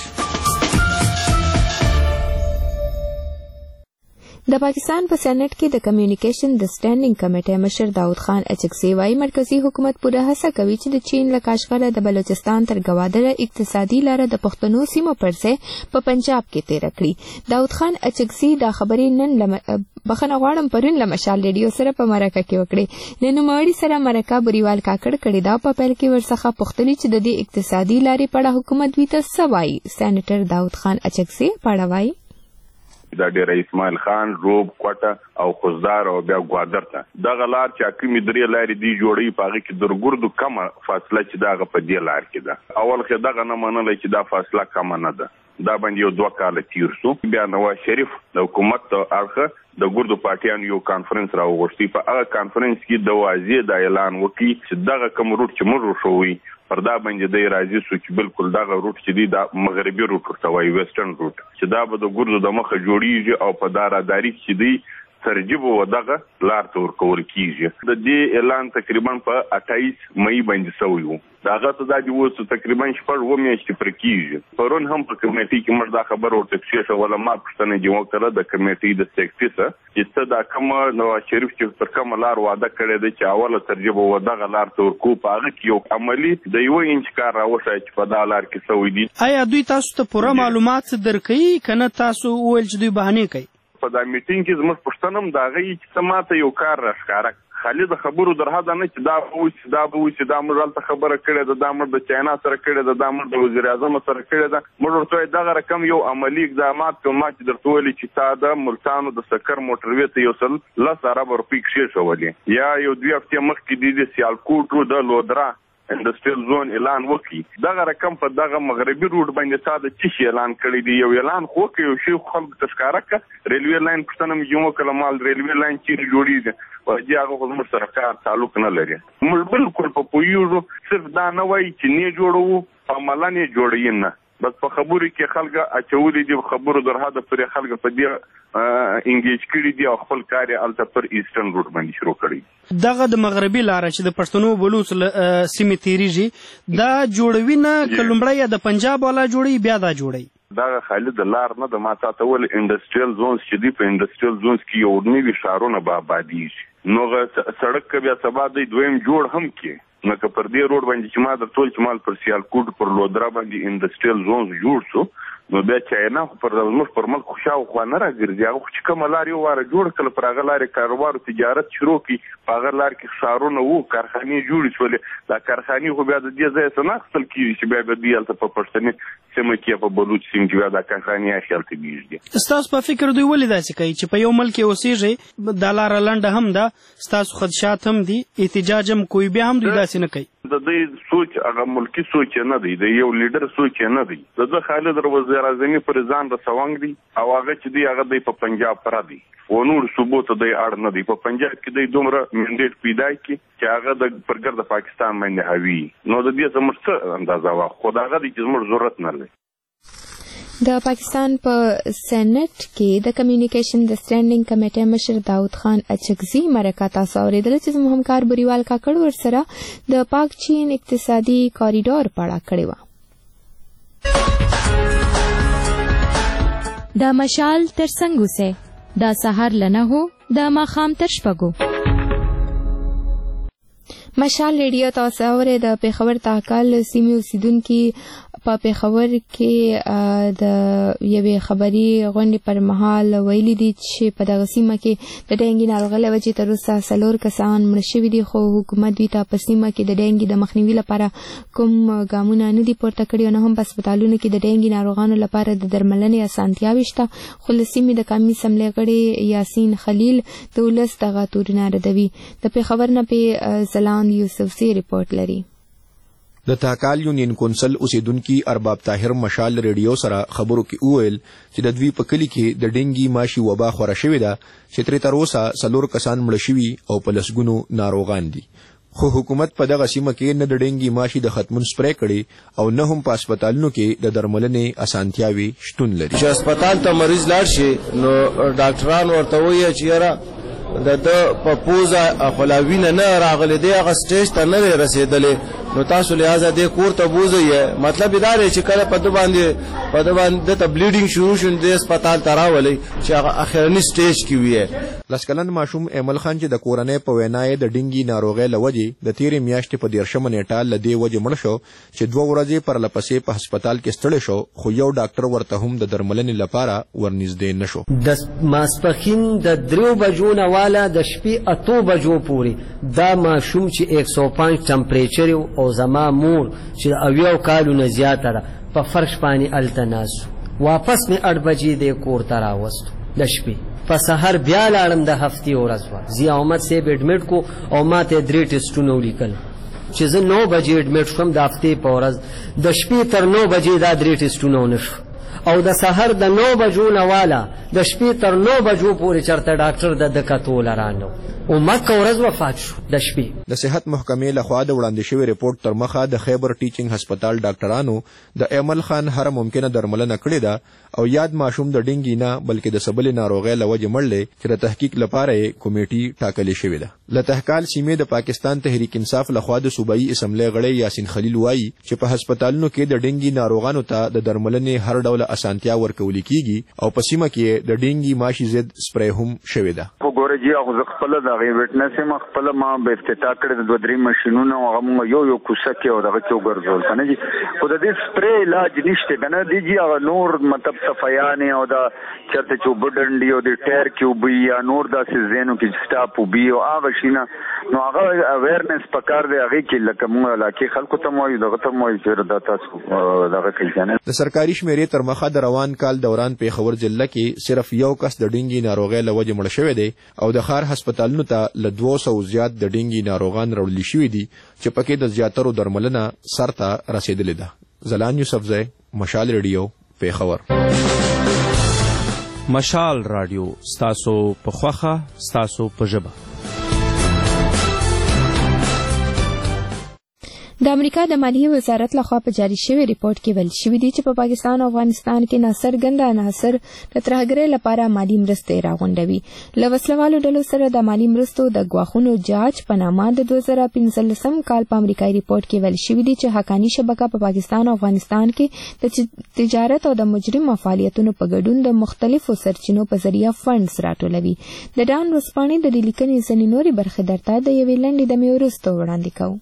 [SPEAKER 2] د پاکستان په سېنات کې د کمیونیکیشن د سټینډینګ کمیټې مشر داود خان اچکزي وايي مرکزی حکومت پوره هڅه کوي چې د چین له کاشغره د بلوچستان تر ګوادره اقتصادي لاره د پښتنو سیمو پر ځای په پنجاب کې تیر کړي. داود خان اچکزي دا خبرې نن لم... بخنه غواړم پرون له مشال ریډیو سره په مرکه کې وکړي. نن نوموړي سره مرکه بریوال کاکړ کړي دا په پیل کې ورڅخه پوښتنې چې د دې اقتصادي لارې په اړه حکومت دوی ته څه وایي. سېنیټر داود خان اچکزي په اړه وایي
[SPEAKER 18] دا ډېر اسماعیل خان روب کوټه او خوزدار او بیا ګوادر ته دغه لار چې کومې درې لارې دی جوړوي په هغې کې درګردو کمه فاصله چې دغه په دې لار کې ده. اول کې دغه نه منلی چې دا فاصله کمه نه ده. دا باندې یو دوه کاله تیر شو. بیا نواز شریف د حکومت اړخه د ګردو پارټیانو یو کانفرنس راوغوښتي. په هغه کانفرنس کې د واضح دا اعلان وکړي چې دغه کوم روټ چې موږ وښوي پر دا باندې دی راځي سو چې بالکل دغه روټ چې دی دا مغربي روټ ورته وایي ویسټرن روټ چې دا به د ګردو د مخه جوړیږي او په دا راداري چې دی ترجیب و دغه لار ته ورکول کیږي. د دې اعلان تقریبا په اټایس مئی باندې شوی و. دا هغه ته د اوس تقریبا شپږ و میاشتې پر کیږي. پرون هم په کمیټې کې موږ دا خبر ورته کړې ولا ما پښتنه دی وکړه د کمیټې د سیکټریسه چې څه دا کوم نواز شریف چې پر کوم لار وعده کړی دی چې اوله ترجیب و دغه لار ته ورکو په هغه کې یو عملی د یو انچ کار راوښه چې په دا لار کې شوی دی.
[SPEAKER 19] آیا دوی تاسو ته پوره معلومات درکوي کنه تاسو ویل چې دوی بهانې کوي؟
[SPEAKER 18] په دا میټینګ کې زموږ پښتنه هم دا غي چې ماته یو کار راښکاره خالد خبرو در هدا نه چې دا ووسی دا ووسی دا موږ ته خبره کړې ده دا موږ د چاینا سره کړې ده دا موږ د وزیر اعظم سره کړې ده موږ ورته دغه رقم یو عملی اقدامات کوم چې درته ویلي چې تا د ملتانو د سکر موټروي ته یو سل لس ارب روپۍ کښې شولې یا یو دوی هفتې مخکې د سیالکوټ د لودرا انډستریل زون اعلان وکړي دغه رقم په دغه مغربي روډ باندې تا د چی اعلان کړی دی یو اعلان خو کې یو شی خلک تشکاره ک ریلوی لاین پښتنه یو کلمال ریلوی لاین چې جوړیږي واجی هغه خو موږ سره کار تعلق نه لري موږ بالکل په پویو صرف دا نه وای چې نه جوړو عملاً یې جوړی نه بس په خبرو کې خلک اچولې دي خبرو درهاده پر خلک په دې انګیج کړي دي او خپل کار یې الته پر ایسټرن روټ باندې شروع کړي.
[SPEAKER 19] دغه د مغربي لار چې د پښتنو بلوچ سیمې تیریږي دا جوړوي نه کلمړی د پنجاب والا جوړي بیا دا جوړي
[SPEAKER 18] دا خالد لار نه د ما تاسو ول انډستریل زونز چې دی په انډستریل زونز کې یو نوی شهرونه به آبادی شي نو سړک بیا سبا د دویم جوړ هم کې نو که پر دې روډ باندې چې ما د ټول چې مال پر سیالکوټ پر لودرا باندې انډستریل زونز جوړ شو نو بیا چاینا پر موږ پر ملک خوشاو خو نه راګرځي هغه چې کوم لار یو واره جوړ کړل پر هغه لارې کاروبار او تجارت شروع کی په هغه لار کې ښارونه وو کارخانې جوړې شولې دا کارخانې خو بیا د دې ځای څخه نخستل کیږي چې بیا د دې الته په پښتني سیمه کې په بلوچ سیمه کې بیا دا کارخانې اخیل کېږي.
[SPEAKER 19] ستاسو په فکر دوی ولې داسې کوي چې په یو ملک اوسېږي د لار لنډه هم ده ستاسو خدشات هم دي احتجاج هم کوي بیا هم دوی داسې نه کوي؟
[SPEAKER 18] د دې سوچ هغه ملکی سوچ نه دی د یو لیډر سوچ نه دی د خالد وزیر اعظم پر ځان د سوانګ دی او هغه چې دی هغه د پنجاب پر دی و نور صوبو ته د اړ نه دی په پنجاب کې د دومره منډیټ پیدا کی چې هغه د پرګر د پاکستان باندې هوی نو د دې زموږ اندازه وا خو دا هغه د زموږ ضرورت نه لري.
[SPEAKER 2] د پاکستان په سېنات کې د کمیونیکیشن د سټینډینګ کمیټې مشر داود خان اچکزي مرکه تاسو اوریدل چې زموږ همکار بریوال کاکړ ورسره د پاک چین اقتصادي کاریډور په اړه کړی و.
[SPEAKER 20] د مشال تر څنګه سه د سحر لنه هو د ماخام تر شپږو
[SPEAKER 2] مشال ریډیو تاسو اورئ د پیښور تاکال سیمې اوسیدونکو په پیښور کې د یوې خبري غونډې پر مهال ویلي دي چې په دغه سیمه کې د ډینګي ناروغۍ له وجې تر اوسه څلور کسان مړه شوي دي خو حکومت دوی ته په سیمه کې د ډینګي د مخنیوي لپاره کوم ګامونه نه دي پورته کړي او نه هم په هسپتالونو کې د ډینګي ناروغانو لپاره د درملنې اسانتیاوې شته خو له سیمې د قومي اسمبلۍ غړي یاسین خلیل د ولس دغه تورونه ردوي. د پیښور نه په ځلاند یوسفزي رپورټ لري.
[SPEAKER 7] د تاکال یونین کونسل اوسیدونکي ارباب طاهر مشال ریډیو سره خبرو کې وویل چې د دوی په کلی کې د ډینګي ماشي وبا خوره شوې ده چې ترې تر اوسه څلور کسان مړه شوي او په لسګونو ناروغان دي خو حکومت په دغه سیمه کې نه د ډینګي ماشي د ختمون سپری کړي او نه هم په هسپتالونو کې د درملنې اسانتیاوي شتون لري.
[SPEAKER 21] چې هسپتال ته مریض لاړ شي نو ډاکټران ورته وایي چې یاره د د په پوزه خلاوینه نه راغلی دی هغه سټیج ته نه رسېدلی نو تاسو لہذا دې کور ته بوځئ مطلب دا دی چې کله په ده باندې په ده باندې ته بلیډینګ شروع شو د هسپتال ته راولئ چې هغه اخرني سټیج کې وي.
[SPEAKER 7] لس کلن ماشوم ایمل خان چې د کورنۍ په وینا یې د ډینګي ناروغۍ له وجې د تېرې میاشتې په دېرشمه نیټه له دې وجې مړ شو چې دوه ورځې پرله پسې په هسپتال کې ستړی شو خو یو ډاکټر ورته هم د درملنې لپاره ورنږدې نه شو.
[SPEAKER 5] د ماسپښین د دریو بجو نه واله د شپې اتو بجو پورې دا ماشوم چې یک سو پنځه ټمپریچر او زما مور چې اویو کالونه زیاته ده په فرش باندې هلته ناست واپس مې اټ بجې د کور ته راوستو د شپې په سحر بیا لاړم د هفتې ورځ وه ضیا احمد صاحب اډمیټ کو او ما ته درې ټسټونه ولیکل چې زه نو بجې اډمیټ شوم د هفتې په ورځ د شپې تر نو بجې دا درې ټسټونه ونه شو او د سحر د نو بجو نه والا د شپې تر نو بجو پورې چرته ډاکټر د د کتول رانو او مکه ورځ وفات شو د شپې.
[SPEAKER 7] د صحت محکمې لخوا د وړاندې شوی ریپورت تر مخه د خیبر ټیچینګ هسپتال ډاکټرانو د ایمل خان هر ممکنه درملنه کړې ده او یاد ماشوم د ډینګي نه بلکې د سبلې ناروغۍ له وجې مړ چې د تحقیق لپاره کمیټي ټاکلې شوې ده. له تحقیق سیمې د پاکستان تحریک انصاف لخوا د صوبایي اسمبلی غړی یاسین خلیل وایي چې په هسپتالونو کې د ډینګي ناروغانو ته د درملنې هر ډول اسانتیا ورکول کیږي او په سیمه کې د ډینګي ماشي ضد سپری هم شوې ده.
[SPEAKER 3] وګوره جی هغه خپل د ویټنس ما خپل ما به افتتاح کړی د دوه درې ماشينونو هغه یو یو کوڅه کې او دغه کې وګرځول کنه جی خو د دې سپری علاج نشته کنه دی جی هغه نور مطلب صفایانه او د چرته چې وبډنډي او د ټایر کې وبي یا نور داسې زینو کې سټاپ وبي او هغه شینه نو هغه اویرنس پکار دی هغه کې لکه موږ علاقې خلکو ته مو دغه ته مو چې د تاسو دغه کې کنه
[SPEAKER 7] د سرکاري شمیرې تر مخه د روان کال دوران پیښور ضلع کې صرف یو کس د ډینګي ناروغۍ له وجې مړ شوی دی او د ښار هسپتالونو ته له دوه سوو زیات د ډینګي ناروغان راوړل شوي دي چې پکې د زیاترو درملنه سر ته رسېدلې ده. زلان یوسفزی، مشال ریډیو، پیښور.
[SPEAKER 17] مشال رادیو ستاسو په خوښه ستاسو په ژبه.
[SPEAKER 2] د امریکا د مالیې وزارت لخوا په جاری شوی ریپورت کې ویل شوی دی چې په پاکستان او افغانستان کې ناڅرګنده عناصر د ترهګرۍ لپاره مالي مرستې راغونډوي. له وسلوالو ډلو سره د مالي مرستو د ګواښونو جاج په نامه د دوه زره پنځلسم کال په امریکایي ریپورت کې ویل شوی دی چې حقاني شبکه په پاکستان او افغانستان کې د تجارت او د مجرم فعالیتونو په ګډون د مختلفو سرچینو په ذریعه فنډز راټولوي. د ډان ورځپاڼې د دې لیکنې ځینې نورې برخې درته د یوې لنډې دمې وروسته وړاندې کوو.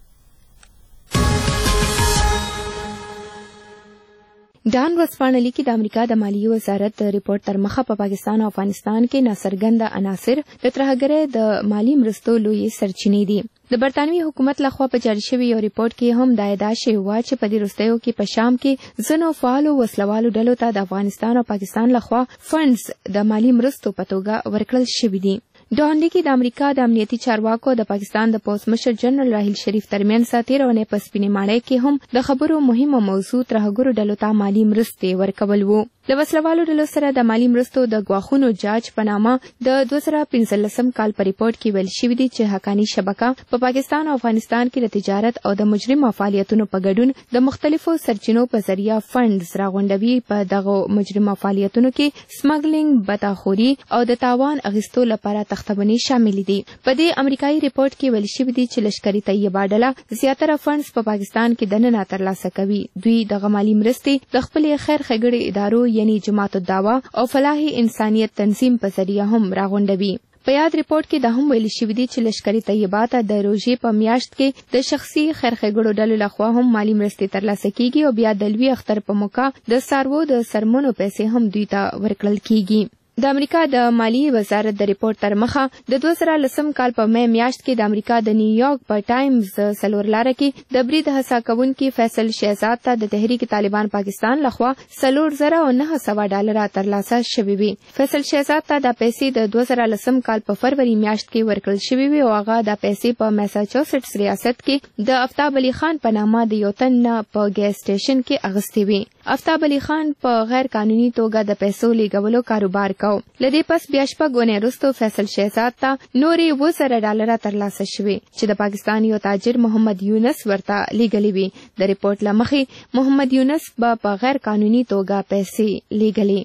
[SPEAKER 2] ډان ورځپاڼه لیکي د امریکا د مالیې وزارت د ریپورت تر مخه په پاکستان او افغانستان کې ناڅرګنده عناصر د ترهګرۍ د مالي مرستو لویې سرچینې دي. د برطانوي حکومت لخوا په جاری شوي یو ریپورت کې هم دا ادعا شوې وه چې په دې وروستیو کې په شام کې ځینو فعالو وسلوالو ډلو ته د افغانستان او پاکستان لخوا فنډز د مالي مرستو په توګه ورکړل شوي دي. ډان لیکي د امریکا د امنیتي چارواکو د پاکستان د پوست مشر جنرال راحیل شریف ترمنځ تېره اونۍ په سپینې ماڼۍ کې هم د خبرو مهمه موضوع ترهګرو ډلو ته مالي مرستې ورکول وو. د وسلوالو ډلو سره د مالي مرستو د ګواښونو جاج په نامه د دوه زره پنځلسم کال په ریپورت کې ویل شوي دي چې حقاني شبکه په پاکستان او افغانستان کې د تجارت او د مجرم فعالیتونو په ګډون د مختلفو سرچینو په ذریعه فنډز راغونډوي. په دغه مجرم فعالیتونو کې سمګلینګ، بتاخوري او د تاوان اخیستو لپاره تختبنې شامل دي. په دې امریکایي ریپورت کې ویل شوي دي چې لشکري طیبه ډله زیاتره فنډز په پاکستان کې دننه ترلاسه کوي. دوی دغه مالي مرستې د خپلې خیر ښېګڼې ادارو یعنی جماعت الدعوه او فلاحي انسانیت تنظیم په ذریعه هم راغونډوي. په یاد ریپورت کې دا هم ویل شوي دي چې لشکري طیبه ته د روژې په میاشت کې د شخصي خیر ښېګڼو ډلو لخوا هم مالي مرستې ترلاسه کیږي او بیا د لوی اختر په موقع د څاروو د څرمنو پیسې هم دوی ته ورکړل کیږي. د امریکا د مالیې وزارت د ریپورت تر مخه د دوه زره لسم کال په مې میاشت کې د امریکا د نیویارک په ټایمز د څلور لاره کې د برید هڅه کوونکي فیصل شهزاد ته د تحریک طالبان پاکستان لخوا څلور زره او نهه سوه ډالره ترلاسه شوي وي. فیصل شهزاد ته دا پیسې د دوه زره لسم کال په فروری میاشت کې ورکړل شوي وي او هغه دا پیسې په میساچوسټس ریاست کې د افتاب علي خان په نامه د یو تن نه په ګیس سټیشن کې اغوستې وي. افتاب علي خان په غیر قانوني توګه د پیسو لیږدولو کاروبار کو. لدې پس بیا شپږ ګونې وروسته فیصل شهزاد ته نورې اووه زره ډالره ترلاسه شوې چې د پاکستان یو تاجر محمد یونس ورته لیږلې وي. د ریپورت له مخې محمد یونس به په غیر قانوني توګه پیسې لیږلې.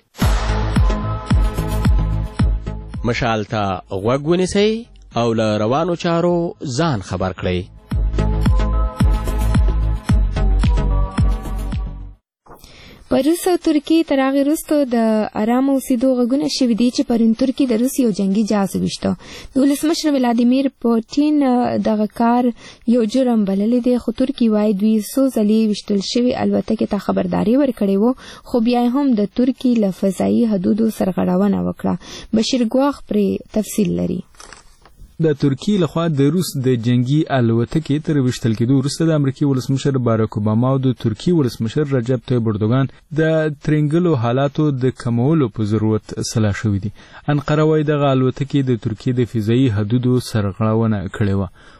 [SPEAKER 22] مشال ته غوږ ونیسئ او له روانو چارو ځان خبر کړئ.
[SPEAKER 2] په روس او ترکیې تر هغې وروسته د ارامه اوسېدو غږونه شوي دي چې پرون ترکیې د روس یو جنګي جهاز وویشته. د ولسمشر ولادیمیر پوټین دغه کار یو جرم بللی دی، خو ترکیې وایي دوی څو ځلې ویشتل شوې الوتکې ته خبرداری ورکړې وه، خو بیا هم د ترکیې له فضایي حدودو سرغړونه وکړه. بشیر ګواخ پرې تفصیل لري.
[SPEAKER 11] د ترکیې لخوا د روس د جنگي الوتکې تر ویشتل کېدو وروسته د امریکې ولسمشر باراک اوباما او د ترکیې ولسمشر رجب طیب اردوګان د ترنګلو حالاتو د کمولو په ضرورت سلا شوي دي. انقره وایي دغه الوتکې د ترکیې د فضایي حدودو سرغړونه کړې وه،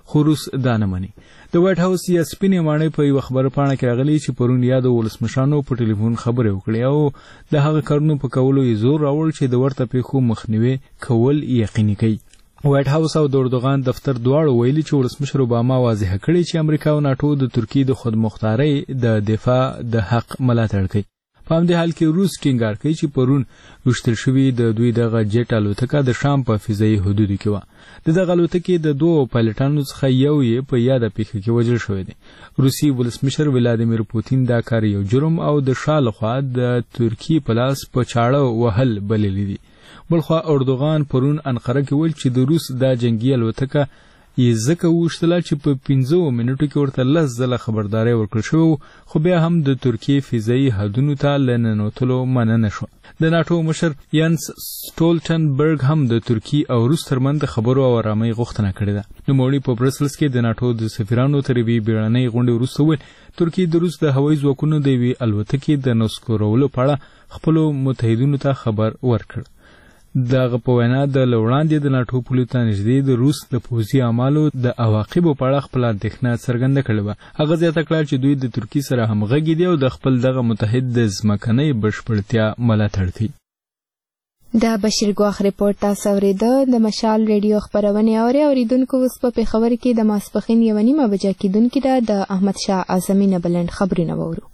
[SPEAKER 1] خو روس دا نه مني. د وایټ هاوس یا سپینې ماڼۍ په یوه خبره پاڼه کې راغلي چې پرون یادو ولسمشرانو په ټلیفون خبرې وکړې او د هغه کارونو په کولو یې زور راوړ چې د ورته پیښو مخنیوي کول یقیني کوي. وایټ هاوس او د اردوغان دفتر دواړو ویلي چې ولسمشر اوباما واضح کړی چې امریکا او ناټو د ترکیې د خودمختارۍ د دفاع د حق ملاتړ کوي. په همدې حال کې روس ټینګار کوي چې پرون وشتل شوي د دوی دغه جیټ الوتکه د شام په فضایي حدودو کې وه. د دغه الوتکې د دوو پایلټانو څخه یو یې په یاده پیښه کې وژل شوی دی. روسي ولسمشر ولادیمیر پوتین دا کار یو جرم او د شا لخوا د ترکیې په لاس په چاړه وهل بللی دي. بلخوا اردوغان پرون انقره کې ویل چې د روس دا جنگي الوتکه یې ځکه وویشتله چې په پنځو منټو کې ورته لس ځله خبرداری ورکړل شوی، خو بیا هم د ترکیې فضایي حدونو ته له ننوتلو منع نه شوه. د ناټو مشر یانس سټولټنبرګ هم د ترکیې او روس ترمنځ د خبرو او آرامۍ غوښتنه کړې ده. نوموړي په برسلز کې د ناټو د سفیرانو تر یوې بیړنۍ غونډې وروسته وویل ترکیې د روس د هوایي ځواکونو د یوې الوتکې د نسکورولو په اړه خپلو متحدینو ته خبر ورکړ. دغه په وینا د له وړاندې د ناټو پولو ته نږدې د روس د پوځي اعمالو د عواقبو په اړه خپله اندېښنه څرګنده کړې وه. هغه زیاته کړه چې دوی د ترکیې سره همغږي دي او د خپل دغه متحد د ځمکنۍ بشپړتیا ملاتړ کوي.
[SPEAKER 2] د بشیر ګواخ ریپورټ تاسو اورېده. د مشال ریډیو خپرونې اورئ. اوریدونکو اوس په پېښور کې د ماسپښین یوه نیمه بجه کېدونکې ده د احمدشاه اعظمي نه بلند خبرونه واورو.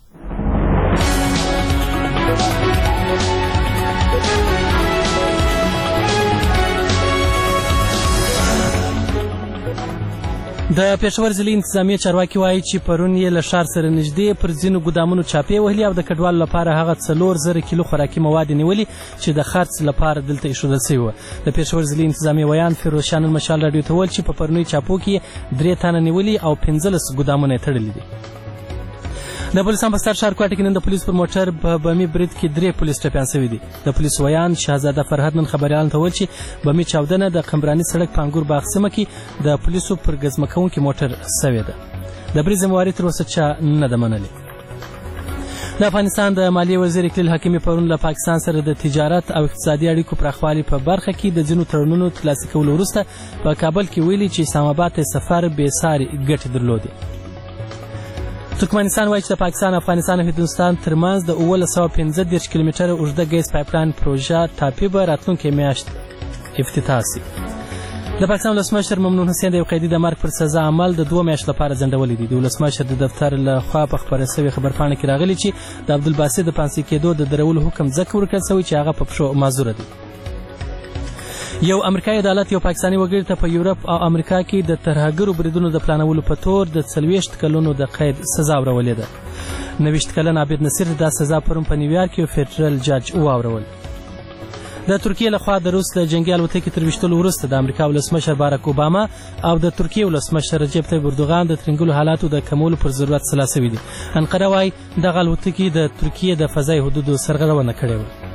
[SPEAKER 6] د پېښور ضلعي انتظامیې چارواکي وایي چې پرون یې له ښار سره نږدې پر ځینو ګودامونو چاپې وهلي او د کډوالو لپاره هغه څلور زره کیلو خوراکي مواد نیولي چې د خرڅ لپاره دلته ایښودل سوي وه. د پېښور ضلعي انتظامیې ویان فیروز شاه نن مشال راډیو ته وویل چې په پرونیو چاپو کې درې تنه نیولي او پنځلس ګودامونه یې تړلي دي. د بلوچستان په ستر ښارکوټه کې نن د پولیس پر موټر په بمي برید کې درې پولیس ټپیان سوي دي. د پولیس ویان شهزاده فرهاد نن خبریالانو ته وویل چې بمي چاودنه د قمراني سړک په انګور باغ سیمه کې د پولیسو پر ګزمه کوونکي موټر سوې ده. د برید ذمهواري تر اوسه چا نه ده منلې. د افغانستان د مالیې وزیر اقلیل حکیمي پرون له پاکستان سره د تجارت او اقتصادي اړیکو پراخوالي په برخه کې د ځینو تړونونو ترلاسه کولو وروسته په کابل کې ویلي چې اسلام آباد ته سفر بېسارې ګټې درلودې. ترکمنستان وایي چې د پاکستان، افغانستان او هندوستان ترمنځ د اوولس سوه پنځه دېرش کیلومتره اوږده ګیس پایپلاین پروژه ټاپي به راتلونکې میاشت افتتاح سي. د پاکستان ولسمشر ممنون حسین د یو قیدي د مرګ پر سزا عمل د دوه میاشتو لپاره ځنډولی دی. د ولسمشر د دفتر له خوا په خپره سوې خبرپاڼه کې راغلي چې د عبدالباسط د پانسي کېدو د درولو حکم ځکه ورکړل سوی چې هغه په پښو معذوره دی. یو امریکایي عدالت یو پاکستاني وګړي ته په یورپ او امریکا کې د ترهګرو بریدونو د پلانولو په تور د څلوېښت کلونو د قید سزا ورولې ده. نوېشت کلن عابد نصیر دا سزا پرون په نیویارک کې یو فیډرل جج واورول. د ترکیې لخوا د روس د جنګي الوتکې تر ویشتلو وروسته د امریکا ولسمشر باراک اوباما او د ترکیې ولسمشر رجب طیب اردوغان د ترنګلو حالاتو د کمولو پر ضرورت سلا سوي دي. انقره وایي دغه الوتکې د ترکیې د فضایي حدودو سرغړونه کړې وه.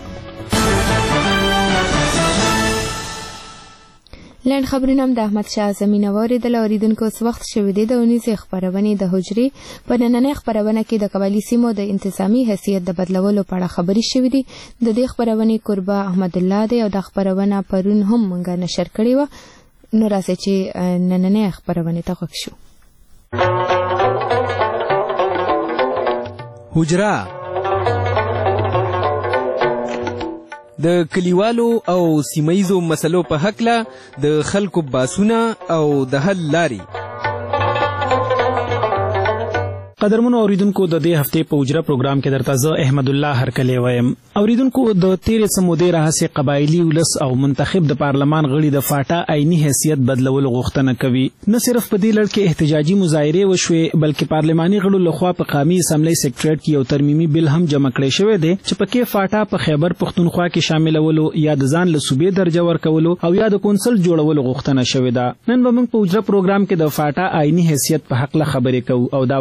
[SPEAKER 2] لنډ خبرونه هم د احمدشاه اعظمي نه واورېدل. اوریدونکو اوس وخت شوی دی د اونیزې خپرونې د حجرې په نننۍ خپرونه کې د قبایلي سیمو د انتظامي حیثیت د بدلولو په اړه خبرې شوې دي. د دې خپرونې کوربه احمدالله دی او دا خپرونه پرون هم موږ نشر کړې وه. نو راځئ چې نننۍ خپرونې ته غوږ شو.
[SPEAKER 15] حجره د کلیوالو او سیمایزو مسلو په هکله د خلکو باسونه او د حل لاري.
[SPEAKER 23] قدرمنو اوریدونکو د دې هفتې په اجرا پروګرام کې درته زه احمد الله هرکلی وایم. اوریدونکو د تیرې څه مودې راهیسې قبایلي ولس او منتخب د پارلمان غړي د فاټا عیني حیثیت بدلولو غوښتنه کوي. نه صرف په دې لړ کې احتجاجي مظاهرې وشوې بلکې پارلماني غړو لخوا په قامي اسمبلی سیکریټریټ کې یو ترمیمي بل هم جمع کړی شوی دی چې پکې فاټا په خیبر پښتونخوا کې شاملولو یا د ځان له صوبې درجه ورکولو او یا د کونسل جوړولو غوښتنه شوې ده. نن به موږ په اجرا پروګرام کې د فاټا عیني حیثیت په حق له خبرې کوو او دا وخت ما سره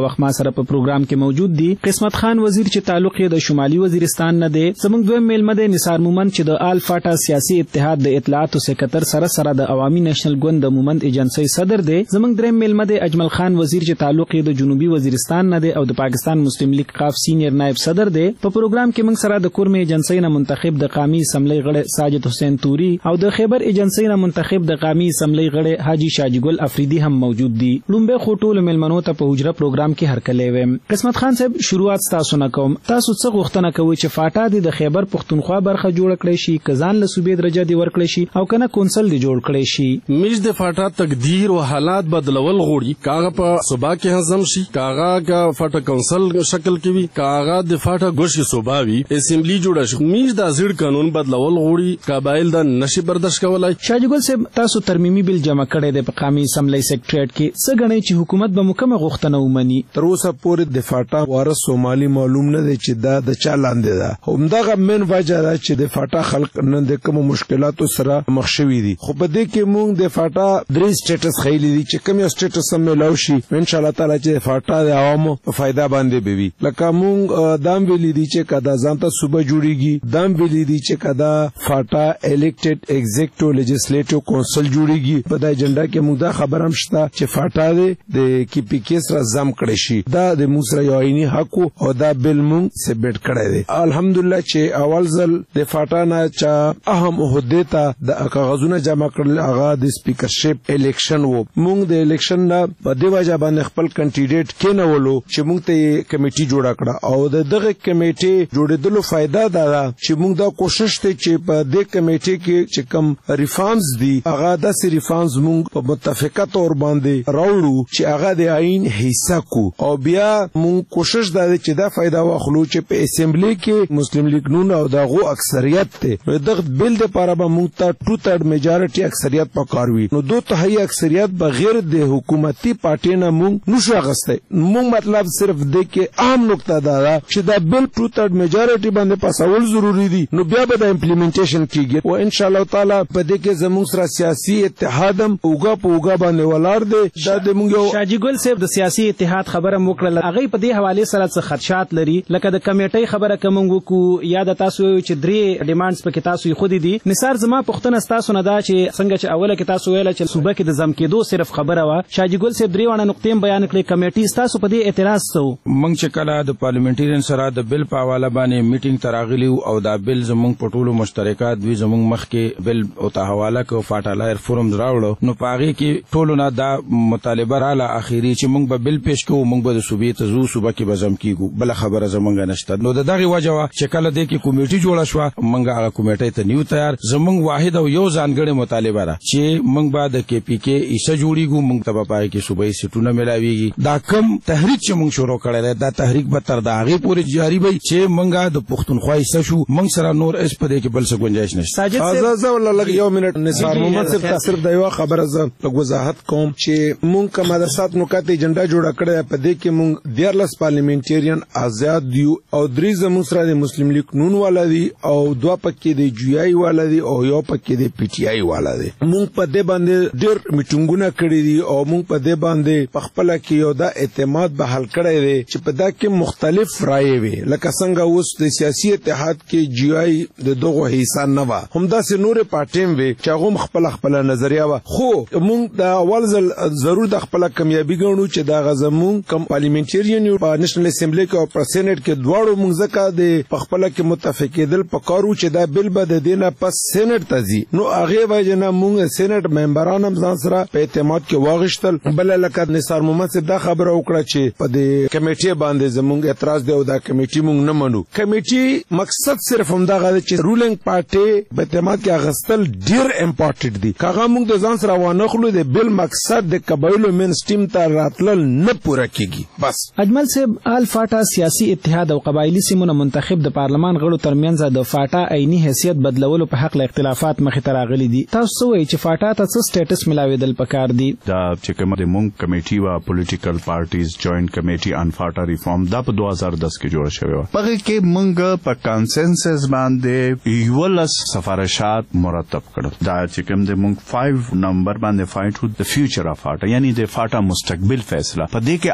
[SPEAKER 23] سره په پروګرام کې موجود دي. قسمت خان وزیر چې تعلق یې د شمالي وزیرستان نه دی، زموږ دویم میلمه دی نثار مومند چې د آل فاټا سیاسي اتحاد د اطلاعاتو سکرټر سره سره د عوامي نېشنل ګوند د مومند ایجنسی صدر دی. زموږ دریم میلمه دی اجمل خان وزیر چې تعلق یې د جنوبي وزیرستان نه دی او د پاکستان مسلم لیگ قاف سینیئر نائب صدر دی. په پروګرام کې موږ سره د کورم ایجنسی نه منتخب د قومي اسمبلی غړی ساجد حسین توري او د خیبر ایجنسی نه منتخب د قومي اسمبلی غړی حاجی شاجګل افریدي هم موجود دي. لومبه خټول میلمنو ته په حجره پروګرام کې هرکلی ویم. قسمت خان صاحب شروعات تاسو نه کوم، تاسو څه غوښتنه کوئ چې فاټا د خیبر پښتونخوا برخه جوړ کړي شي، کزان له صوبې درجه دی ورکړي شي او کنه کونسل دی جوړ کړي شي؟
[SPEAKER 4] میج د فاټا تقدیر او حالات بدلول غوړي، کاغه په صوبا کې هضم شي، کاغه کا فاټا کونسل شکل کې وي، کاغه د فاټا ګوشي صوبا وي، اسمبلی جوړه شي. میج د ازړ قانون بدلول غوړي، قبایل د نشي برداشت کولای.
[SPEAKER 23] شاجګل صاحب تاسو ترمیمي بل جمع کړی د قومي اسمبلی سیکریټریټ کې څه غنئ چې حکومت به مکمه غوښتنه ومني؟
[SPEAKER 8] تر اوسه پورې د فاټا وارث سومالي معلوم نه دی چې دا د چا لاندې ده. همدغه من وجه ده چې د فاټا خلک نن د کوم مشکلاتو سره مخ شوي دي. خو په دې کې موږ د فاټا درې سټیټس خېلې دي چې کوم یو سټیټس هم ملاو شي ان شاء الله تعالی چې فاټا د عوامو په فائدہ باندې بوي. لکه موږ دام ویلې دي چې کدا ځانته صوبه جوړیږي، دام ویلې دي چې کدا فاټا الیکټډ ایگزیکټیو لیجسلیټیو کونسل جوړیږي. په دا ایجنډا کې موږ دا خبر هم شته چې فاټا د کی پی کې سره زم کړی شي. دا د موږ سره یو عیني حق او دا بل موږ سبمټ کړی دی. الحمدلله چې اول ځل د فاټا نه چې اهم عہده ته د کاغذونه جمع کړل هغه د سپیکرشپ الیکشن وو. موږ د الیکشن نه په دی وجه باندې خپل کینډیډیټ کینولو چې موږ ته کمیټي جوړه کړه او د دغه کمیټي جوړېدلو فائدہ دا ده چې موږ دا کوشش ته چې په دې کمیټي کې چې کوم ریفارمز دي هغه د سی ریفارمز موږ په متفقه تور باندې راوړو چې هغه د عین حصہ کو او بیا موږ کوشش دا چې دا فائدہ واخلو چې په اسمبلی کې مسلم لیگ نون او دغه اکثریت ته دغه بل د لپاره به موږ ته ټو تھرډ میجارټي اکثریت پکاروي. نو دوه تهایی اکثریت بغیر د حکومتي پارټي نه موږ نشو غسته. موږ مطلب صرف د کې عام نقطه دا ده چې دا بل ټو تھرډ میجارټي باندې پاسول ضروری دي. نو بیا به د امپلیمنټیشن کیږي او ان شاء الله تعالی په دې کې زموږ سره سیاسي اتحادم اوګه په اوګه باندې ولار دي. دا د موږ یو
[SPEAKER 23] شاجګل صاحب د سیاسي اتحاد خبره موکړه، هغه په دې حواله سره څه خدشات لري لکه د کمیټې خبره کوم وکړو یا د تاسو چې درې ډیمانډز پکې تاسو خو دي. نثار زما پښتنه تاسو نه دا چې څنګه چې اوله کې تاسو ویل چې صوبه کې د زم کېدو صرف خبره وا، شاجګل صاحب درې وانه نقطې بیان کړې، کمیټې تاسو په دې اعتراض څه؟
[SPEAKER 9] موږ چې کله د پارلیمنټریان سره د بل په حواله باندې میټینګ تراغلی او دا بل زموږ په ټولو مشترکات وی زموږ مخ کې بل او ته حواله کو فاټالایر فورم دراوړو. نو پاغي کې ټولو نه دا مطالبه رااله اخیری چې موږ به بل پیش کوو، موږ به د صوبې ته زو صوبه کې بزم کیږو، بل خبره زمونږ نشته. نو د دغه وجه چې کله د کې کمیټي جوړه شو موږ هغه کمیټې ته نیو تیار. زمونږ واحد او یو ځانګړی مطالبه را چې موږ به د کې پی کې ایسه جوړیږو، موږ ته په پای کې صوبې سټونه ملاويږي. دا کم تحریک چې موږ شروع کړی دا تحریک به تر دا هغه پورې جاری وي چې موږ د پښتونخوا ایسه شو، موږ سره نور اس په دې کې بل څه گنجائش نشته.
[SPEAKER 8] اجازه ولا لګ یو منټ نثار محمد صرف صرف د یو خبره ز وضاحت کوم چې موږ کوم د سات نکات ایجنډا جوړ کړی په دې کې موږ دیارلس پارلیمنټریان آزاد دیو او درې زموږ سره د مسلم لیگ نون والا دي او دوه پکې د جی آی والا دي او یو پکې د پی ټی آی والا دي. موږ په دې باندې ډېر میټینګونه کړی دي او موږ په دې باندې په خپل کې یو د اعتماد به حل کړی دی چې په دا کې مختلف رائے وي لکه څنګه اوس د سیاسي اتحاد کې جی آی د دغه حصہ نه و، همدا سه نور پارټیم وي چې هغه خپل خپل نظریه و. خو موږ د اول ځل ضرور د خپل کامیابی ګڼو چې دا غزمون کم پارلیمنټریان په نېشنل اسمبلی کې او په سېنات کې دواړو موږ ځکه د خپل کې متفق کېدل پکارو چې دا بل به د دینه پس سېنات ته ځي. نو هغه وجه نه موږ سېنات ممبران هم ځان سره په اعتماد کې واغشتل. بل لکه نثار محمد صاحب دا خبره وکړه چې په دې کمیټې باندې زموږ اعتراض دی او دا کمیټې موږ نه منو. کمیټې مقصد صرف هم دا غواړي چې رولینګ پارټي په اعتماد کې اغستل ډیر امپورټنت دي. کاغه موږ د ځان سره وانه خلو د بل مقصد د قبایلو مین سټیم ته راتلل نه پوره کیږي. بس
[SPEAKER 23] اجمل صاحب آل فاټا سیاسي اتحاد او قبایلی سیمونه منتخب د پارلمان غړو ترمنځ د فاټا عیني حیثیت بدلولو په حق له اختلافات مخې ته راغلي دي. تاسو وایي چې فاټا ته څه سټیټس ملاویدل پکار دي؟
[SPEAKER 24] دا چې کومه د مونږ کمیټي وا پولیټیکل پارټیز جوائنٹ کمیټي آن فاټا ریفارم دا په دوه هزار دس کې جوړه شوې و.
[SPEAKER 25] په کې مونږ په کانسنسس باندې یولس سفارشات مرتب کړل. دا چې کوم د مونږ پنځه نمبر باندې فایټ وذ د فیوچر اف فاټا یعنی د فاټا مستقبل فیصله په دې کې التا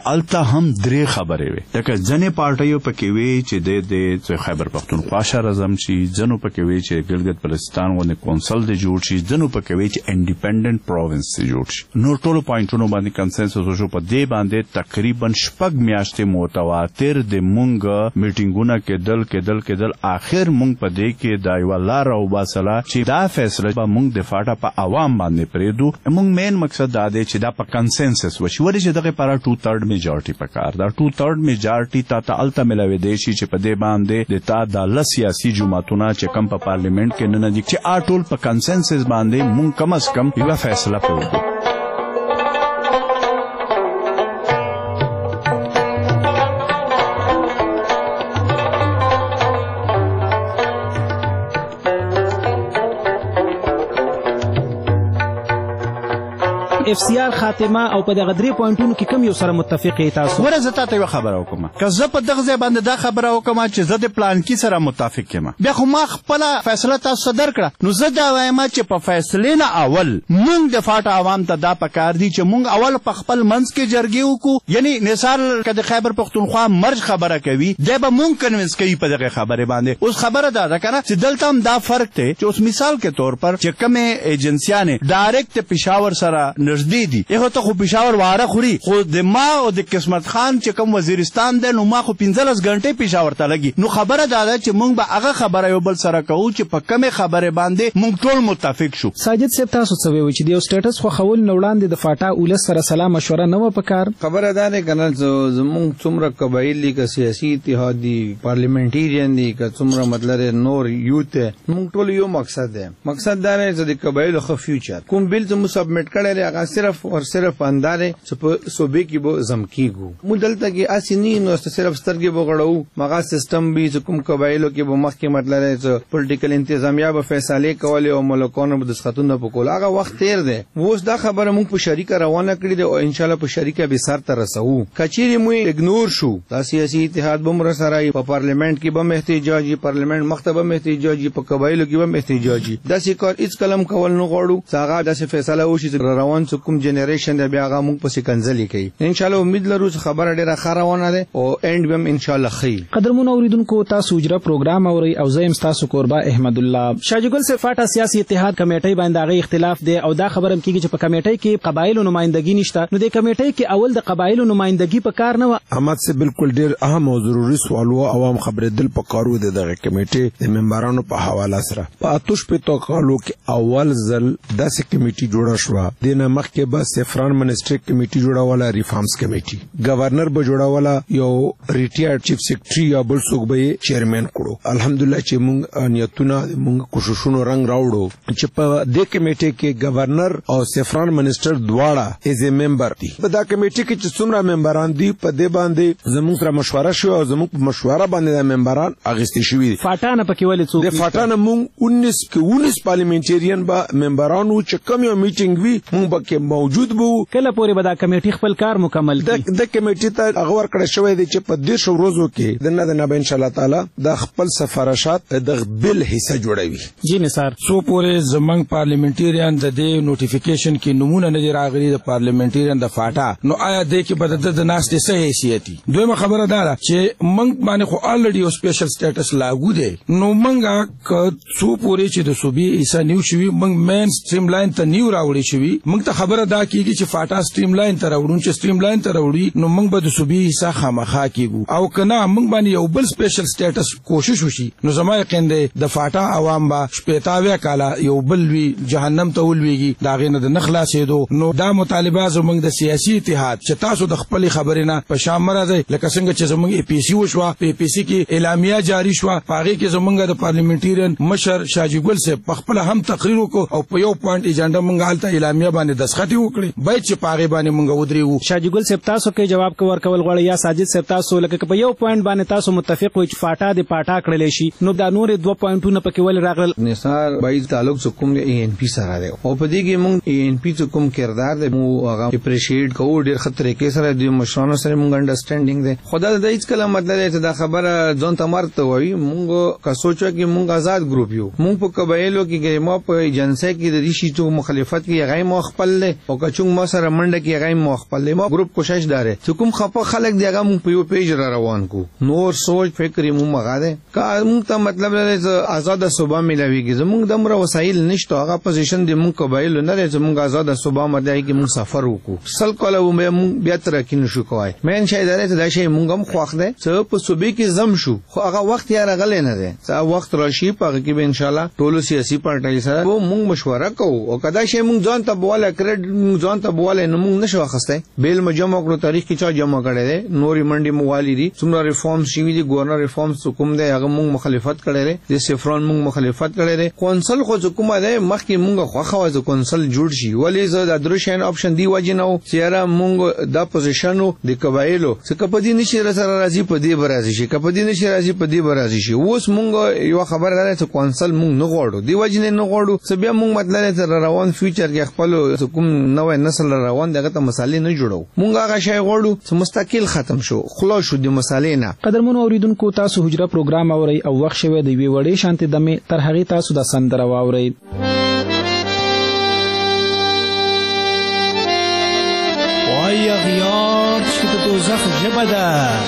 [SPEAKER 25] هم درې خبرې وي لکه ځنې پارټیو پکې وي چې د د خیبر پختونخوا شرزم شي ځنو پکې وي چې ګلګت بلتستان غونډه کونسل د جوړ شي ځنو پکې وي چې انډیپندنت پروینس دی جوړ شي نور ټولو پوینټونو باندې کنسنسس وشو په دې باندې تقریبا شپږ میاشتې متواتر د مونږ میټینګونه کېدل کېدل کېدل اخر مونږ په دې کې دا یو لار او باسلا چې دا فیصله به مونږ د فاټا په عوام باندې پریدو مونږ مین مقصد دا دی چې دا په کنسنسس وشي ورې چې دغه پر ټو تھرډ میجارټي پکار دا ټو تھرډ میجارټي تا ته الته ملوي دی چې په دې باندې د تا د لس سیاسي جماعتونو چې کم په پارلیمنت کې نه نه دي چې اټول په کنسنسس باندې مونږ کم از کم یو فیصله کوو
[SPEAKER 23] اف سی آر خاتمه او په دغه درې پوینټونو کې کوم یو سره متفق یې تاسو
[SPEAKER 25] ورزه ته یو خبره وکم که زه په دغه ځای باندې دا خبره وکم چې زه د پلان کې سره متفق یم بیا خو ما خپل فیصله تاسو درکړه نو زه دا وایم چې په فیصله نه اول مونږ د فاټا عوام ته دا پکار دي چې مونږ اول په خپل منځ کې جرګې وکړو یعنی نثار کده خیبر پختونخوا مرج خبره کوي دا به مونږ کنوینس کوي په دغه خبره باندې اوس خبره دا ده کنه چې دلته هم دا فرق دی چې اوس مثال کې طور پر چې کومه ایجنسیانه ډایرکټ پېښور سره نږدې دي هغه ته خو پېښور واره خوري خو د ما او د قسمت خان چې کوم وزیرستان دی نو ما خو پنځلس غنټې پېښور ته لګي نو خبره دا ده چې مونږ به هغه خبره یو بل سره کوو چې په کومه خبره باندې مونږ ټول متفق شو
[SPEAKER 23] ساجد صاحب تاسو څه وایي چې د یو سټیټس خو خول نه وړاندې د فاټا اولس سره سلام مشوره نه و پکار
[SPEAKER 9] خبره ده نه کنه زمونږ څومره قبایلی که سیاسي اتحادی پارلیمنټیرین دي که څومره مطلب نور یوت مونږ ټول یو مقصد ده مقصد دا نه چې د قبایلو خو فیوچر کوم بیل چې مو سبمټ کړی هغه صرف او صرف انداره چې په صوبې کې به زمکیګو مو دلته کې اسینی نو صرف سترګې بغړو مغا سیستم به چې کوم قبایلو کې به مخ کې مطلب چې پولیټیکل انتظامیه به فیصله کوي او ملکونو به د خاتون په کول هغه وخت تیر دی اوس دا خبره مونږ په شریکه روانه کړې ده او ان شاء الله په شریکه به سر ته رسو کچيري مو اګنور شو دا سیاسي اتحاد به مر سره په پارلیمنت کې به احتجاجي پارلیمنت مختبه احتجاجي په قبایلو کې به احتجاجي دا سې کار هیڅ کلم کول نه غواړو څنګه دا سې فیصله وشي چې روان څو کوم جنریشن دی بیا هغه موږ په سکنځلې کوي ان شاء الله امید لرو چې خبره ډیره ښه روانه ده او اند بم ان شاء الله خیر
[SPEAKER 23] قدرمن اوریدونکو تاسو اجرا پروګرام اوري او زم تاسو قربا احمد الله شاجګل سے فاټا سیاسي اتحاد کمیټې باندې هغه اختلاف دی او دا خبرم کیږي چې په کمیټې کې قبایلو نمائندګي نشته نو د کمیټې کې اول د قبایلو نمائندګي په کار نه و
[SPEAKER 8] احمد سے بالکل ډیر اهم او ضروري سوال او عوام خبره دل په کارو د دغه کمیټې د ممبرانو په حواله سره په اتوش په توقالو کې اول ځل داسې کمیټې جوړه شو د نه مخکې به سفران منسټری کمیټي جوړاواله ریفارمز کمیټي گورنر به جوړاواله یو ریټایرډ چیف سیکریټري یا بل څوک به چیرمن کړو الحمدلله چې موږ نیتونه موږ کوششونو رنگ راوړو چې په دې کمیټي کې گورنر او سفران منسټر دواړه ایز ا ممبر دي په دا کمیټي کې چې څومره ممبران دي په دې باندې زموږ سره مشوره شو او زموږ په مشوره باندې د ممبران اغستې شوي دي
[SPEAKER 23] فاټا نه پکې ولې څوک
[SPEAKER 8] د فاټا نه موږ انیس کې انیس پارلیمنټریان به ممبرانو چې کوم یو میټینګ وي موږ به کې موجود وو
[SPEAKER 23] کله پورې به دا کمیټي خپل کار مکمل
[SPEAKER 8] کړي د کمیټي ته هغه ورکړی شوی دی چې په دې شو ورځو کې د نه د نه ان شاء الله تعالی د خپل سفارشات د بل حصہ جوړوي
[SPEAKER 23] جی نثار
[SPEAKER 9] سو پورې زمنګ پارلیمنټریان د دې نوټیفیکیشن کې نمونه نه دی راغلي د پارلیمنټریان د فاټا نو آیا د کې بد د ناس د صحیح حیثیتي دویمه خبره ده چې منګ باندې خو الریډي یو سپیشل سټیټس لاګو دی نو منګه ک سو پورې چې د صوبې حصہ نیو شوی منګ مین سټریم لاین ته نیو راوړي شوی منګ ته خبره ده کیږي چې فاټا سټریم لاین ته راوړون چې سټریم لاین ته راوړي نو منګ به د صوبې حصہ خامخا کیږو او کنا منګ باندې یو بل سپیشل سټیټس کوشش وشي نو زما یقین دی د فاټا عوام با شپېتاویا کاله یو بل وی جهنم ته ولويږي دا غینه د نخلاصېدو نو دا مطالبه زمنګ د سیاسي اتحاد چې تاسو د خپل خبرې نه په شام راځي لکه څنګه چې زمنګ ای پی سی وشو په ای پی سی کې اعلامیه جاری شو پاغي کې زمنګ د پارلیمنټریان مشر شاجګل سے په خپل هم تقریر وکړو او په یو پوینټ ایجنډا مونږ حالت اعلامیه باندې دسخط وکړي بای چې پاغي باندې مونږ ودرېو
[SPEAKER 23] شاجګل سے تاسو کې جواب کو ورکول غواړي یا ساجد سے تاسو لکه په یو پوینټ باندې تاسو متفق وي چې فاټا د پاټا کړل شي نو دا نور دوه پوینټونه پکې ول راغل
[SPEAKER 9] نثار بای تعلق کوم ای ان پی سره دی او په دې کې مونږ ای ان پی کوم کردار دی مو هغه اپریشیټ کوو ډیر خطرې کې سره د مشرانو سره مونږ انډرستانډینګ دی خدا د هیڅ کله مطلب دی چې دا خبره ځون تمرته وایي مونږ کا سوچو کې مونږ آزاد ګروپ یو مونږ په قبایلو کې ما په ایجنسی کې د دې شي ته مخالفت کې غي مو خپل
[SPEAKER 8] دی او کچونګ ما سره منډه کې هغه مو خپل ما ګروپ کوشش داره چې کوم خپه خلک دی هغه مونږ په یو پیج را روان کو نور سوچ فکر مو مغا ده کا مونږ ته مطلب نه آزاد صوبه ملويږي زمونږ د مر وسایل نشته هغه پوزیشن دی مونږ قبایل نه لري زمونږ آزاد صوبه مدای کې مونږ سفر وکړو سل کله مونږ بیا تر کې نشو کوای مې شي ادارې ته دا شی مونږ هم خوښ ده چې په صوبې کې زم شو خو هغه وخت یې راغلی نه ده چې وخت راشي په کې به ان شاء الله ټولو سیاسي پارټي سره مونږ مشوره کوو او کدا شی مونږ ځان ته بواله کړ مونږ ځان ته بواله نو مونږ نشو اخسته بیل مجمع کړو تاریخ کې چا جمع کړي ده نورې منډي موالی دي څومره ریفارم شي دي ګورنر ریفارمز حکم ده هغه مونږ مخالفت کړي ده د سفران مونږ مخالفت کړي ده کونسل خو حکومت ده مخکې مونږ خو خواځو کونسل جوړ شي ولی زه د درشین اپشن دی وجنو چیرې مونږ د پوزیشنو د قبایلو څخه کپدي نشي سره راځي په دې برازي شي کپدي نشي راځي په دې برازي شي اوس مونږ یو خبر ده چې کونسل مونږ نه غواړو دی وجنه نه غواړو چې بیا مونږ مطلب تر روان فیوچر کې خپل کوم نوې نسل روان دغه ته مسالې نه جوړو مونږ هغه شی غواړو چې مستقل ختم شو خلاص شو د مسالې نه
[SPEAKER 23] قدرمن اوریدونکو تاسو حجره پروګرام اوري او وخت شوه د وی وړې شانتي دمه تر هغه تاسو د سندره واوري
[SPEAKER 10] وای غیار چې د دوزخ ژبه ده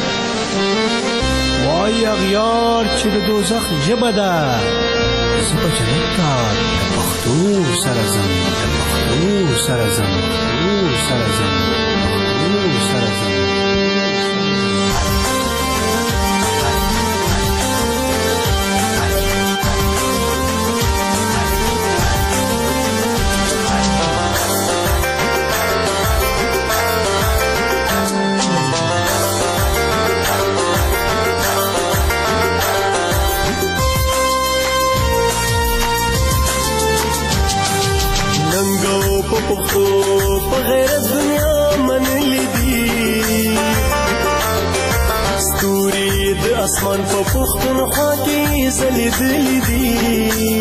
[SPEAKER 10] وای غیار چې د دوزخ ژبه ده زه په جنت ته د پښتو سره ځم د پښتو سره ځم پښتو سره ځم پښتو سره ځم په غیرت دنیا منلی دي ستوري د اسمان په پښتونخوا کې ځلېدلي دي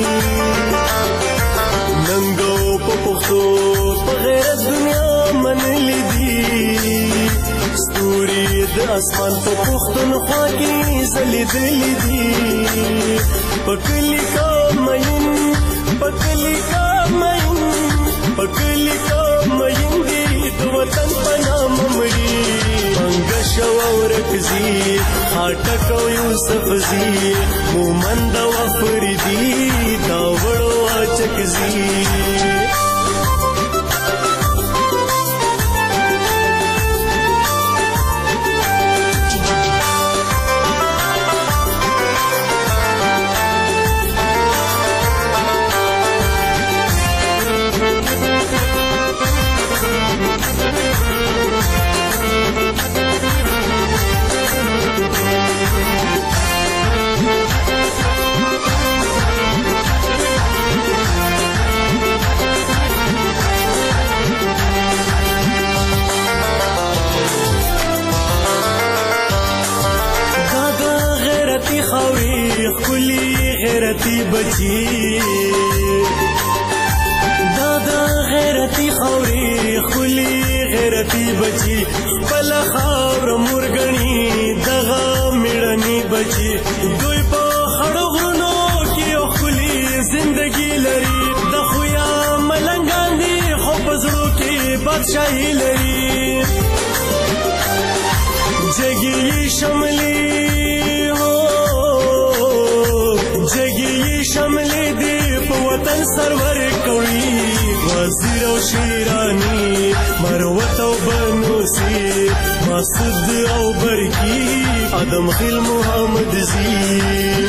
[SPEAKER 10] ننګو په پښتو په غیرت دنیا منلی دي ستوري د اسمان په پښتونخوا کې ځلېدلي دي په کلي کا مین په کلي کا مین پکلی کا مینگی دو وطن پنا ممری منگا شوا ورکزی خاٹک و یوسف زی مومند و فردی داوڑ و آچک زی بچی دادا غیرتی خوري خلی غیرتی بچی بل خاور مرګنی دغه میړنی بچی دوی په خړغونو کې خلی زندگی لري د خویا ملنګان دي خو بزرو کې بادشاہي لري جګی شملي شملې دې په وطن سرور کوي وزیر او شیرانی مروت او بنوسی مسعود او برکی ادم خیل محمد زی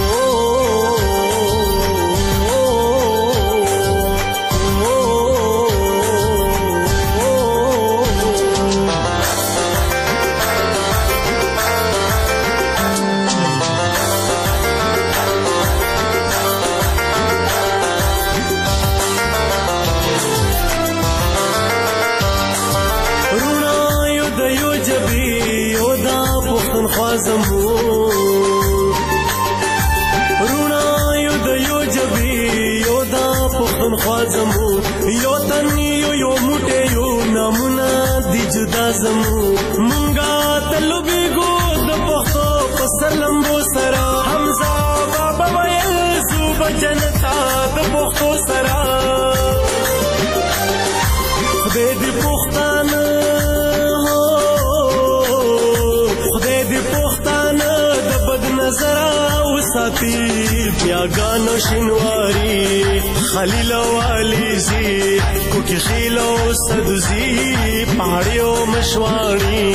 [SPEAKER 10] خوازمو یو تن یو یو موټه یو نمونه دی جدا زمو مونږه تلو بیګو د پښتو په سلمبو سره حمزه بابا ویل سو بجنتا د پښتو سره نظر وساتي بیاګانو شینواری خلیل والیزی کوکی خیلو صدوزی پهاړیو مشوانی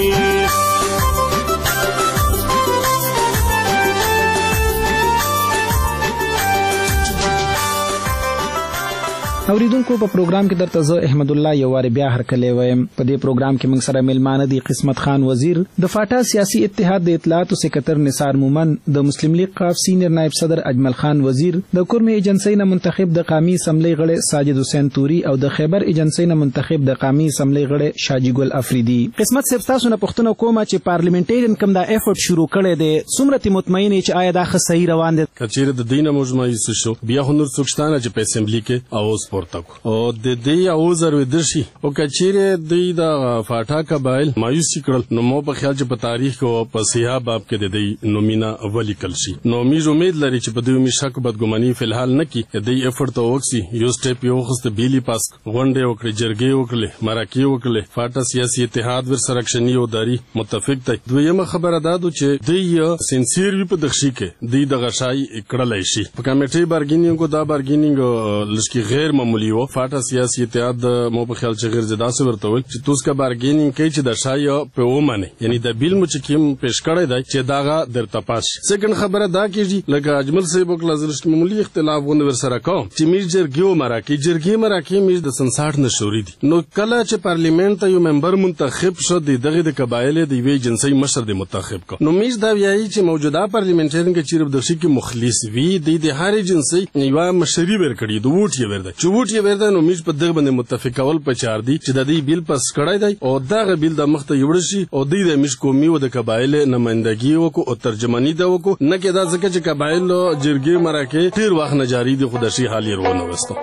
[SPEAKER 23] اوریدونکو په پروګرام کې درته زه احمد الله یو واره بیا هرکلی وایم. په دې پروګرام کې موږ سره میلمانه دي قسمت خان وزیر، د فاټا سیاسي اتحاد د اطلاعاتو سکرټر نثار مومن، د مسلم لیگ قاف سینیئر نائب صدر اجمل خان وزیر، د کورم ایجنسی نه منتخب د قومي اسمبلی غړی ساجد حسین توري او د خیبر ایجنسی نه منتخب د قومي اسمبلی غړی شاجی ګل افریدي. قسمت صاحب تاسو نه پوښتنه کوم چې پارلیمنټریان کوم دا افورت شروع کړی دی، څومره مطمئن چې آیا دا ښه صحیح روان دی؟
[SPEAKER 4] کچېرې د دینه مجموعي شو بیا هنر څوکشتانه چې په اسمبلی کې اواز پورته کو او د دې اواز ورودرشي او کچېرې د د فاټا قبایل مایوسی کړل نو مو په خیال چې په تاریخ کې په سیاه باب کې د دې نومینا ولیکل شي. نو میز امید لري چې په دې می شک بدګماني فلحال نه کی د دې افورت وکسي یو سټیپ یو خست بیلی پاس غونډه وکړي جرګې وکړي مراکي وکړي فاټا سیاسي اتحاد ور سرکشنی او داری متفق دی. دویمه خبره ده چې د سنسیر وی په دغشي کې د دغشای کړلای شي په کمیټي بارګینینګ کو دا بارګینینګ لشکي غیر معمولی و فاټا سیاسي اتحاد مو په خیال چې غیر جدا سره ورته ول چې توس کا بارګینینګ کوي چې د شای په ومنه یعنی د بیل مو چې کیم پیش کړی دی چې داغه درته پاس. سکند خبره دا کیږي لکه اجمل صاحب وکړه زلشت معمولی اختلاف غونډ ور سره کوم چې میز جرګیو مراکي جرګي مراکي میز د سنساټ نشوري دي. نو کله چې پارلیمنت ته یو ممبر منتخب شو د دغه د قبایل دی وی جنسي مشر دی منتخب کو نو میز دا ویایي چې موجوده پارلیمنټریان کې چیرې د شي کې مخلص وی دی د هر جنسي یو مشري ور کړی د ووټ یې ورده چې ووټ یې ورده نو میز په دغه باندې متفق اول په چار دي چې د دې بیل پس کړای دی او دغه بیل د مخته یوړ شي او د میز قومي او د قبایل نمائندګي وکړو او ترجمانی دا وکړو نه کې دا ځکه چې قبایل جرګي مراکه ډیر وخت نه جاری دي خودشي حالي رونه وستو.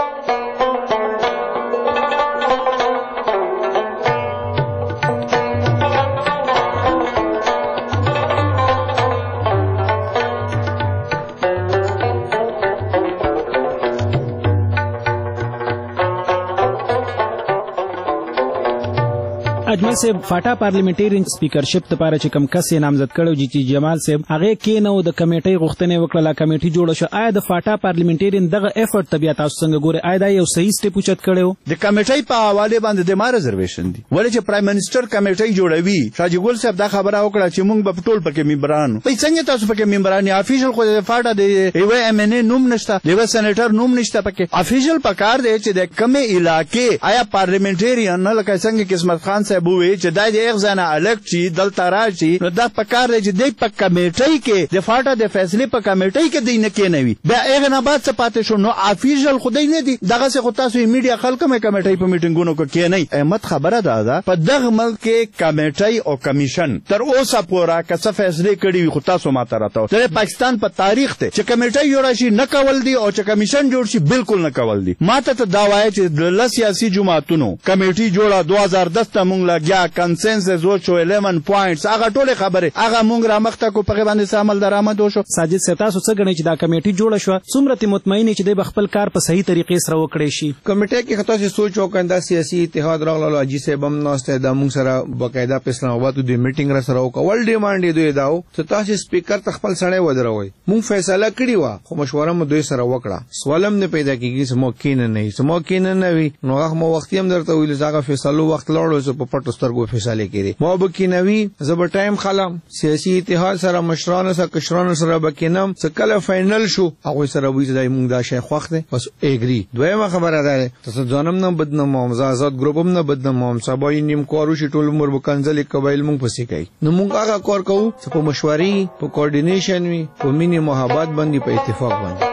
[SPEAKER 23] اجمل صاحب فاټا پارلیمنټریان سپیکرشپ لپاره چې کوم کس نامزد کړو جی جمال صاحب هغه کې نو د کمیټې غوښتنې وکړه کمیټې جوړه شو. آیا د فاټا پارلیمنټریان دغه افورت طبيعت تاسو څنګه ګوري؟ آیا دا یو صحیح سټیپ اوچت کړو؟
[SPEAKER 12] د کمیټې په حواله باندې د ما ریزرویشن دي ولې چې پرایم منسٹر کمیټې جوړوي شاجی ګل صاحب دا خبره وکړه چې موږ په ټول پکې ممبرانو په څنګه تاسو پکې ممبران افیشل خو د فاټا د ایو ایم ان ای نوم نشته د سېنیټر نوم نشته پکې افیشل پکار دی چې د کمه علاقې آیا پارلیمنټریان نه لکه څنګه قسمت خان صاحب وی چې دا د اغزانه الګ چی دلته راشي نو دا پکار دی چې د په کمیټې کې د فاټا د فیصله په کمیټې کې دی نه کېنوي بیا هغه نه بعد څه پاتې شو نو افیشل خدای نه دی دغه څه خو تاسو میډیا خلک مې کمیټې په میټینګونو کې کې نه احمد خبره ده دا په دغه ملک کې کمیټې او کمیشن تر اوسه پورا کڅه فیصله کړي وي خو تاسو ماته راته د پاکستان په تاریخ ته چې کمیټې جوړ شي نه کول دي او چې کمیشن جوړ شي بالکل نه کول دي. ماته ته دا وایي چې د سیاسي جماعتونو کمیټې جوړه دوه هزار دس ته مونږ لګیا کنسنسس وشو eleven points هغه ټول خبره هغه مونږ را مخته کو په باندې عمل درآمد وشو.
[SPEAKER 23] ساجد صاحب تاسو څه غنئ چې دا کمیټه جوړه شو څومره مطمئن چې د خپل کار په صحیح طریقې سره وکړي شي؟
[SPEAKER 12] کمیټه کې خطا سي سوچ وکړه سیاسي اتحاد راغلو اجي صاحب هم نوسته د مونږ سره باقاعده په اسلام آباد د میټینګ را سره وکول ډیماند دی داو چې تاسو سپیکر ته خپل سړی ودروي مونږ فیصله کړی و خو مشوره مو دوی سره وکړه سوالم نه پیدا کیږي سمو کین نه سمو کین نه وي نو هغه مو وخت هم درته ویل زغه فیصلو وخت لوړو په پټو سترګو فیصله کړي مو به کینوي زب ټایم خلم سیاسي اتحاد سره مشرانو سره کشرانو سره بکینم سکله فائنل شو هغه سره وې ځای مونږ دا شیخ وخت بس اګری دویمه خبره ده تاسو ځانم نه بدنم مومز آزاد ګروپم نه بدنم موم سبای نیم کارو شي ټول عمر وکنځل قبایل مونږ پسې کوي نو مونږ هغه کار کوو چې په مشوري په کوارډینیشن وي په مینی محبت باندې په اتفاق باندې.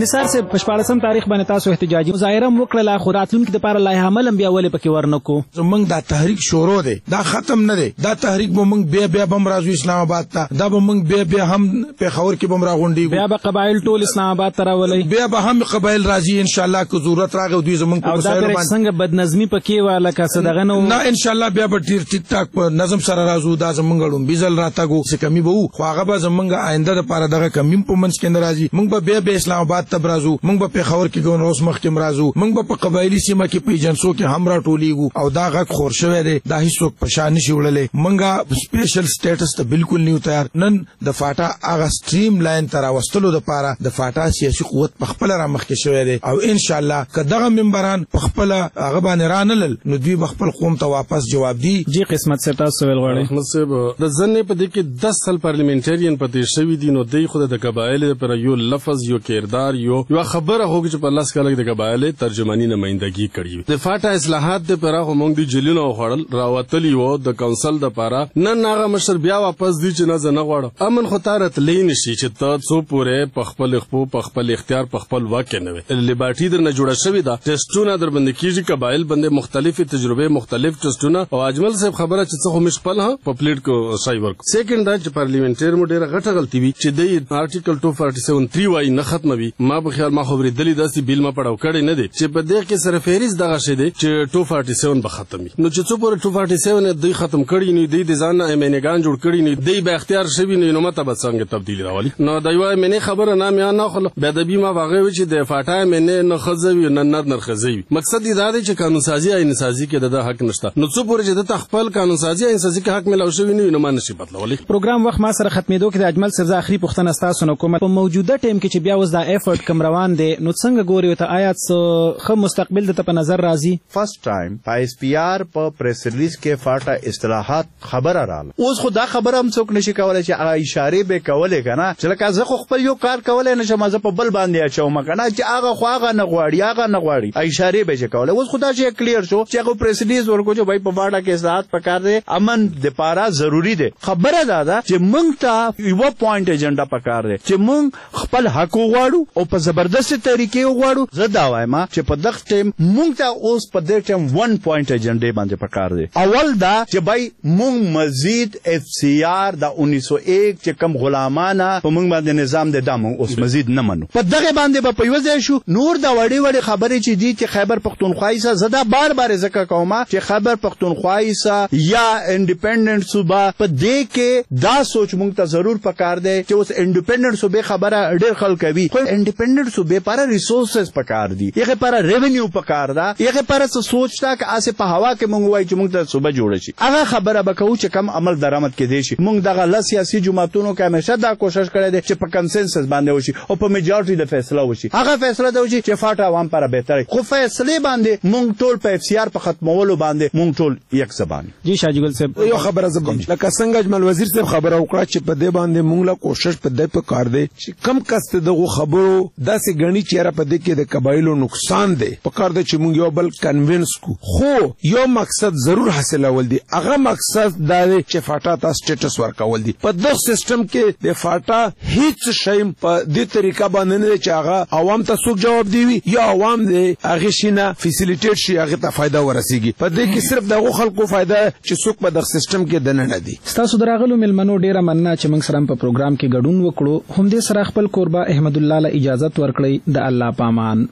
[SPEAKER 23] نثار صاحب په شپاړسم تاریخ باندې تاسو احتجاجي مظاهره وکړه، خو راتلونکي دپاره لایحه عمل هم بیا ولې پکې ورنکو؟
[SPEAKER 8] زمونږ دا تحریک شروع دی، دا ختم نه دی. دا تحریک به موږ بیا بیا به هم راځو اسلام آباد ته، دا به موږ بیا بیا هم پېښور کې به هم راغونډېږو،
[SPEAKER 23] بیا به قبایل ټول اسلام آباد ته راولئ،
[SPEAKER 8] بیا به هم قبایل راځي انشاءالله که ضرورت راغی او دوی زمونږ په مسایلو باندې.
[SPEAKER 23] او دا څنګه بدنظمي پکې وه لکه څه دغه نه و؟
[SPEAKER 8] نه انشاءالله بیا به ډېر ټیک ټاک په نظم سره راځو. دا زمونږ ړومبي ځل راتګ و، څه کمي به وو، خو هغه به زمونږ آینده دپاره دغه کمي په منځ کې نه راځي. موږ به بیا بیا اسلام آباد ته راځو، موږ به پېښور کې ګورنر اوس مخکې هم راځو، موږ به په قبایلي سیمه کې په ایجنسو کې هم راټولېږو او دا غږ خور شوی دی، دا هېڅوک په شا نشي وړلی. موږ سپیشل سټیټس ته بالکل نه یو تیار. نن د فاټا هغه سټریم لاین ته راوستلو دپاره د فاټا سیاسي قوت په خپله رامخکې شوی دی او انشاءالله که دغه ممبران په خپله هغه باندې رانلل نو دوی به خپل قوم ته واپس جواب دی.
[SPEAKER 23] جی قسمت صاحب تاسو ویل غواړئ؟
[SPEAKER 4] احمد صاحب د ځنې په دې کې دس سل پارلیمنټرین پاتې شوي دي، نو دوی خو د قبایلو لپاره یو لفظ یو کردار یو یو خبره هوږي چې په لاس کاله د قبایلو ترجمانی نمائندګي کړې وي. د فاټا اصلاحات لپاره خو موږ د جلیلونو خوړل راوتلی وو د کونسل لپاره، نن هغه مشر بیا واپس دی چې نه زه نه غواړم. امن خو تا راتلی نشي چې ته څو پورې په خپل خپو په خپل اختیار په خپل واک کې نه وي. لیبارټي درنه جوړه شوې ده، ټسټونه در باندې کېږي، قبایل باندې مختلفې تجربې مختلف ټسټونه. او اجمل صاحب خبره چې څه خو مې خپل ها په پلیټ کو شای ورک. سیکنډ دا چې پارلیمنټر مو ډېره غټه غلطي وي چې د آرټیکل دو سو سیمه تھری وایي نه ختموي. ما په خیال ما خو ورېدلې داسې بیل ما پړاو کړی نه دی چې په دې کې سره فهرست دغه شی دی چې دو سو سیمه به ختمي. نو چې څو پورې دو سو سیمه دوی ختم کړي نو دوی د ځان ایمنګان جوړ کړي نو دوی به اختیار شوي نو نو مته به څنګه تبدیل راولي. نو دا یو ایمنې خبره نه مې نه خل به د بیمه واغې و چې د فاټا ایمنې نه خزوي نه نر نر خزوي. مقصد دا دی چې قانون سازي آئین سازي کې د حق نشته. نو څو پورې چې د خپل قانون سازي آئین سازي کې حق ملو شوی نو نه نشي بدلولي.
[SPEAKER 23] پروګرام وخت ما سره ختمېدو کې د اجمل صاحب اخري پوښتنه ستاسو نه کوم، په موجوده ټیم کې چې بیا اوس دا ایفورت کم روان دی نو څنګه ګوري ته آیا څه ښه مستقبل د ته په نظر راځي؟
[SPEAKER 12] فرست ټایم په ایس پی آر په پریس ریلیز کې فاټا اصلاحات خبره رااله. اوس خو دا خبره هم څوک نشي کولای چې هغه اشاره به کولای کنه چې لکه زه خو خپل یو کار کولای نشم زه په بل باندې اچوم کنه چې هغه خو هغه نه غواړي هغه نه غواړي اشاره به کولای. اوس خدا چې کلیر شو چې هغه پریس ریلیز ورکو چې بای په فاټا کې اصلاحات پکار دي، امن د پاره ضروری دی. خبره دا ده چې موږ ته یو پوینټ ایجنډا پکار دی چې موږ خپل حق وغواړو او په زبردست طریقې وغواړو. زه دا وایم چې په دغه ټیم موږ ته اوس په دې ټیم ون پوینټ ایجنډا باندې پکار دی. اول دا چې بای موږ مزید اف سی آر د انیس سو ایک چې کم غلامانه په موږ باندې نظام د دامو اوس مزید نه منو. په دغه باندې به په یو ځای شو. نور دا وړي وړي خبرې چې دي چې خیبر پختونخوا یې زدا بار بار ذکر کوم چې خیبر پختونخوا یې یا انډیپندنٹ صوبه په دې کې دا سوچ موږ ته ضرور پکار دی چې اوس انډیپندنٹ صوبه خبره ډېر خلک کوي، خو انډیپندنٹ صوبه پر ریسورسز پکار دي، یغه پر ریونیو پکار دا، یغه پر څه سوچ تا چې اسه په هوا کې موږ وایي چې موږ ته صوبه جوړ شي. هغه خبره به کوو چې کم عمل درآمد کې دي شي. موږ دغه ل سیاسي جماعتونو کې همیشه دا کوشش کړی دی چې په کنسنسس باندې وشي او په میجارټي د فیصله وشي. هغه فیصله دا وشي چې فاټا عوام پر بهتره، خو فیصله باندې موږ ټول په اف سی آر په ختمولو باندې موږ ټول یک زبان.
[SPEAKER 23] جی شاجګل صاحب
[SPEAKER 8] یو خبره زبم لکه څنګه اجمل وزیر صاحب خبره وکړه چې په دې باندې موږ لا کوشش په دې په کار دی چې کم کس دغه خبرو داسې غني چې را په دې کې د قبایلو نقصان دی په کار دی چې موږ یو بل کنوینس کو. خو یو مقصد ضرور حاصلول دی، هغه مقصد دا دی چې فاټا ته سټیټس ورکول دی. په دغه سیستم کې د فاټا هیڅ شی په دې طریقه باندې نه چې هغه عوام ته څوک جواب دی یا عوام دی هغه شینه فیسیلیټیټ شي هغه ته فائدہ ورسیږي. په دې کې صرف دغه خلکو فائدہ چې څوک په دغه سیستم کې دنه نه دي.
[SPEAKER 23] تاسو دراغلو ملمنو ډیره مننه چې موږ سره په پروګرام کې ګډون وکړو. هم دې سره خپل قربا احمد الله له اجازه ورکړي. د الله پامان.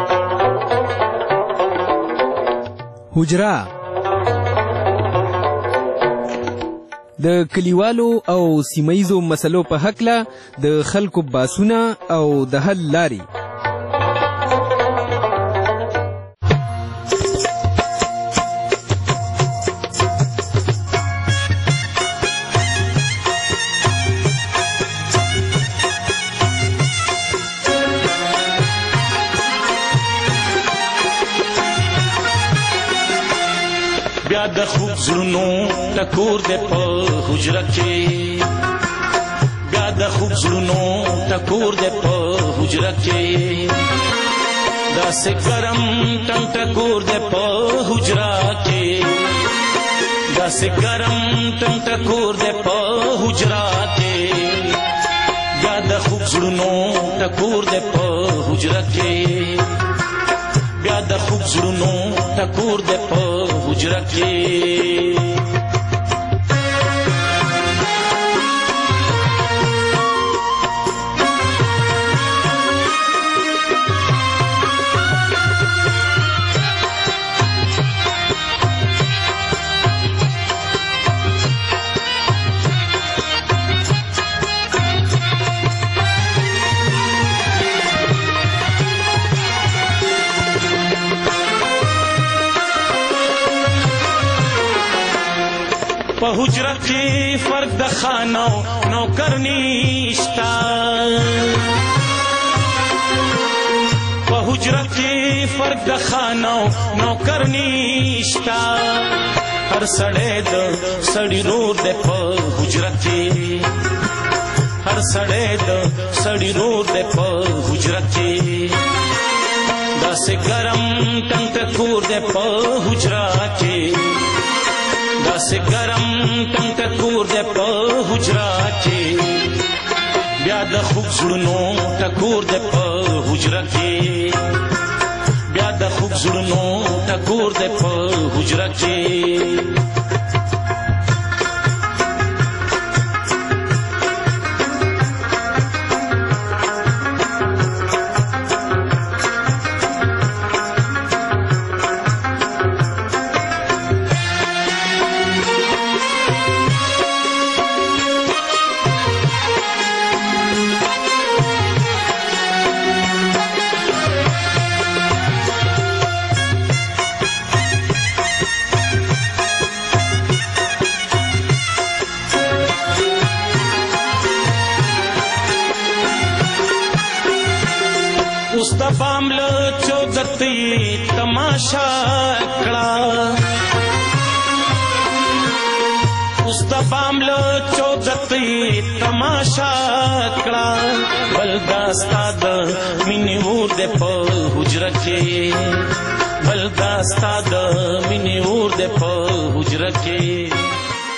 [SPEAKER 15] حجرا د کلیوالو او سیمایزو مسلو په حقله د خلکو باسونه او د حل لاري.
[SPEAKER 13] بیا د خوب زړونو ټکور دې په حجره کې، بیا د خوب زړونو ټکور دې په حجره کې، داسې ګرم ټنګ ټکور دې په حجره کې، داسې ګرم ټنګ ټکور دې په حجره کې، بیا د خوب زړونو ټکور دې په حجره کې بیا د خوب زړونو ټکور دې په حجره کې په حجره کې فرق د خانو نوکر نشتا په حجره کې فرق د خانو نوکر نشتا هر سړی د سړی رور دی په حجره کې هر سړی د سړی رور دی په حجره کې داسې ګرم ټنګ ټکور دی په حجره کې داسې ګرم ټنګ ټکور دی په حجره کې بیا د خوب زړونو ټکور دی په حجره کې بیا د خوب زړونو ټکور دی په حجره کې اوس د بام له چودرتي تماشا کړه اوس د بام له چودرتي تماشا کړه بل دا ستا د مینې اور دی په حجره کې بل دا ستا د مینې اور دی په حجره کې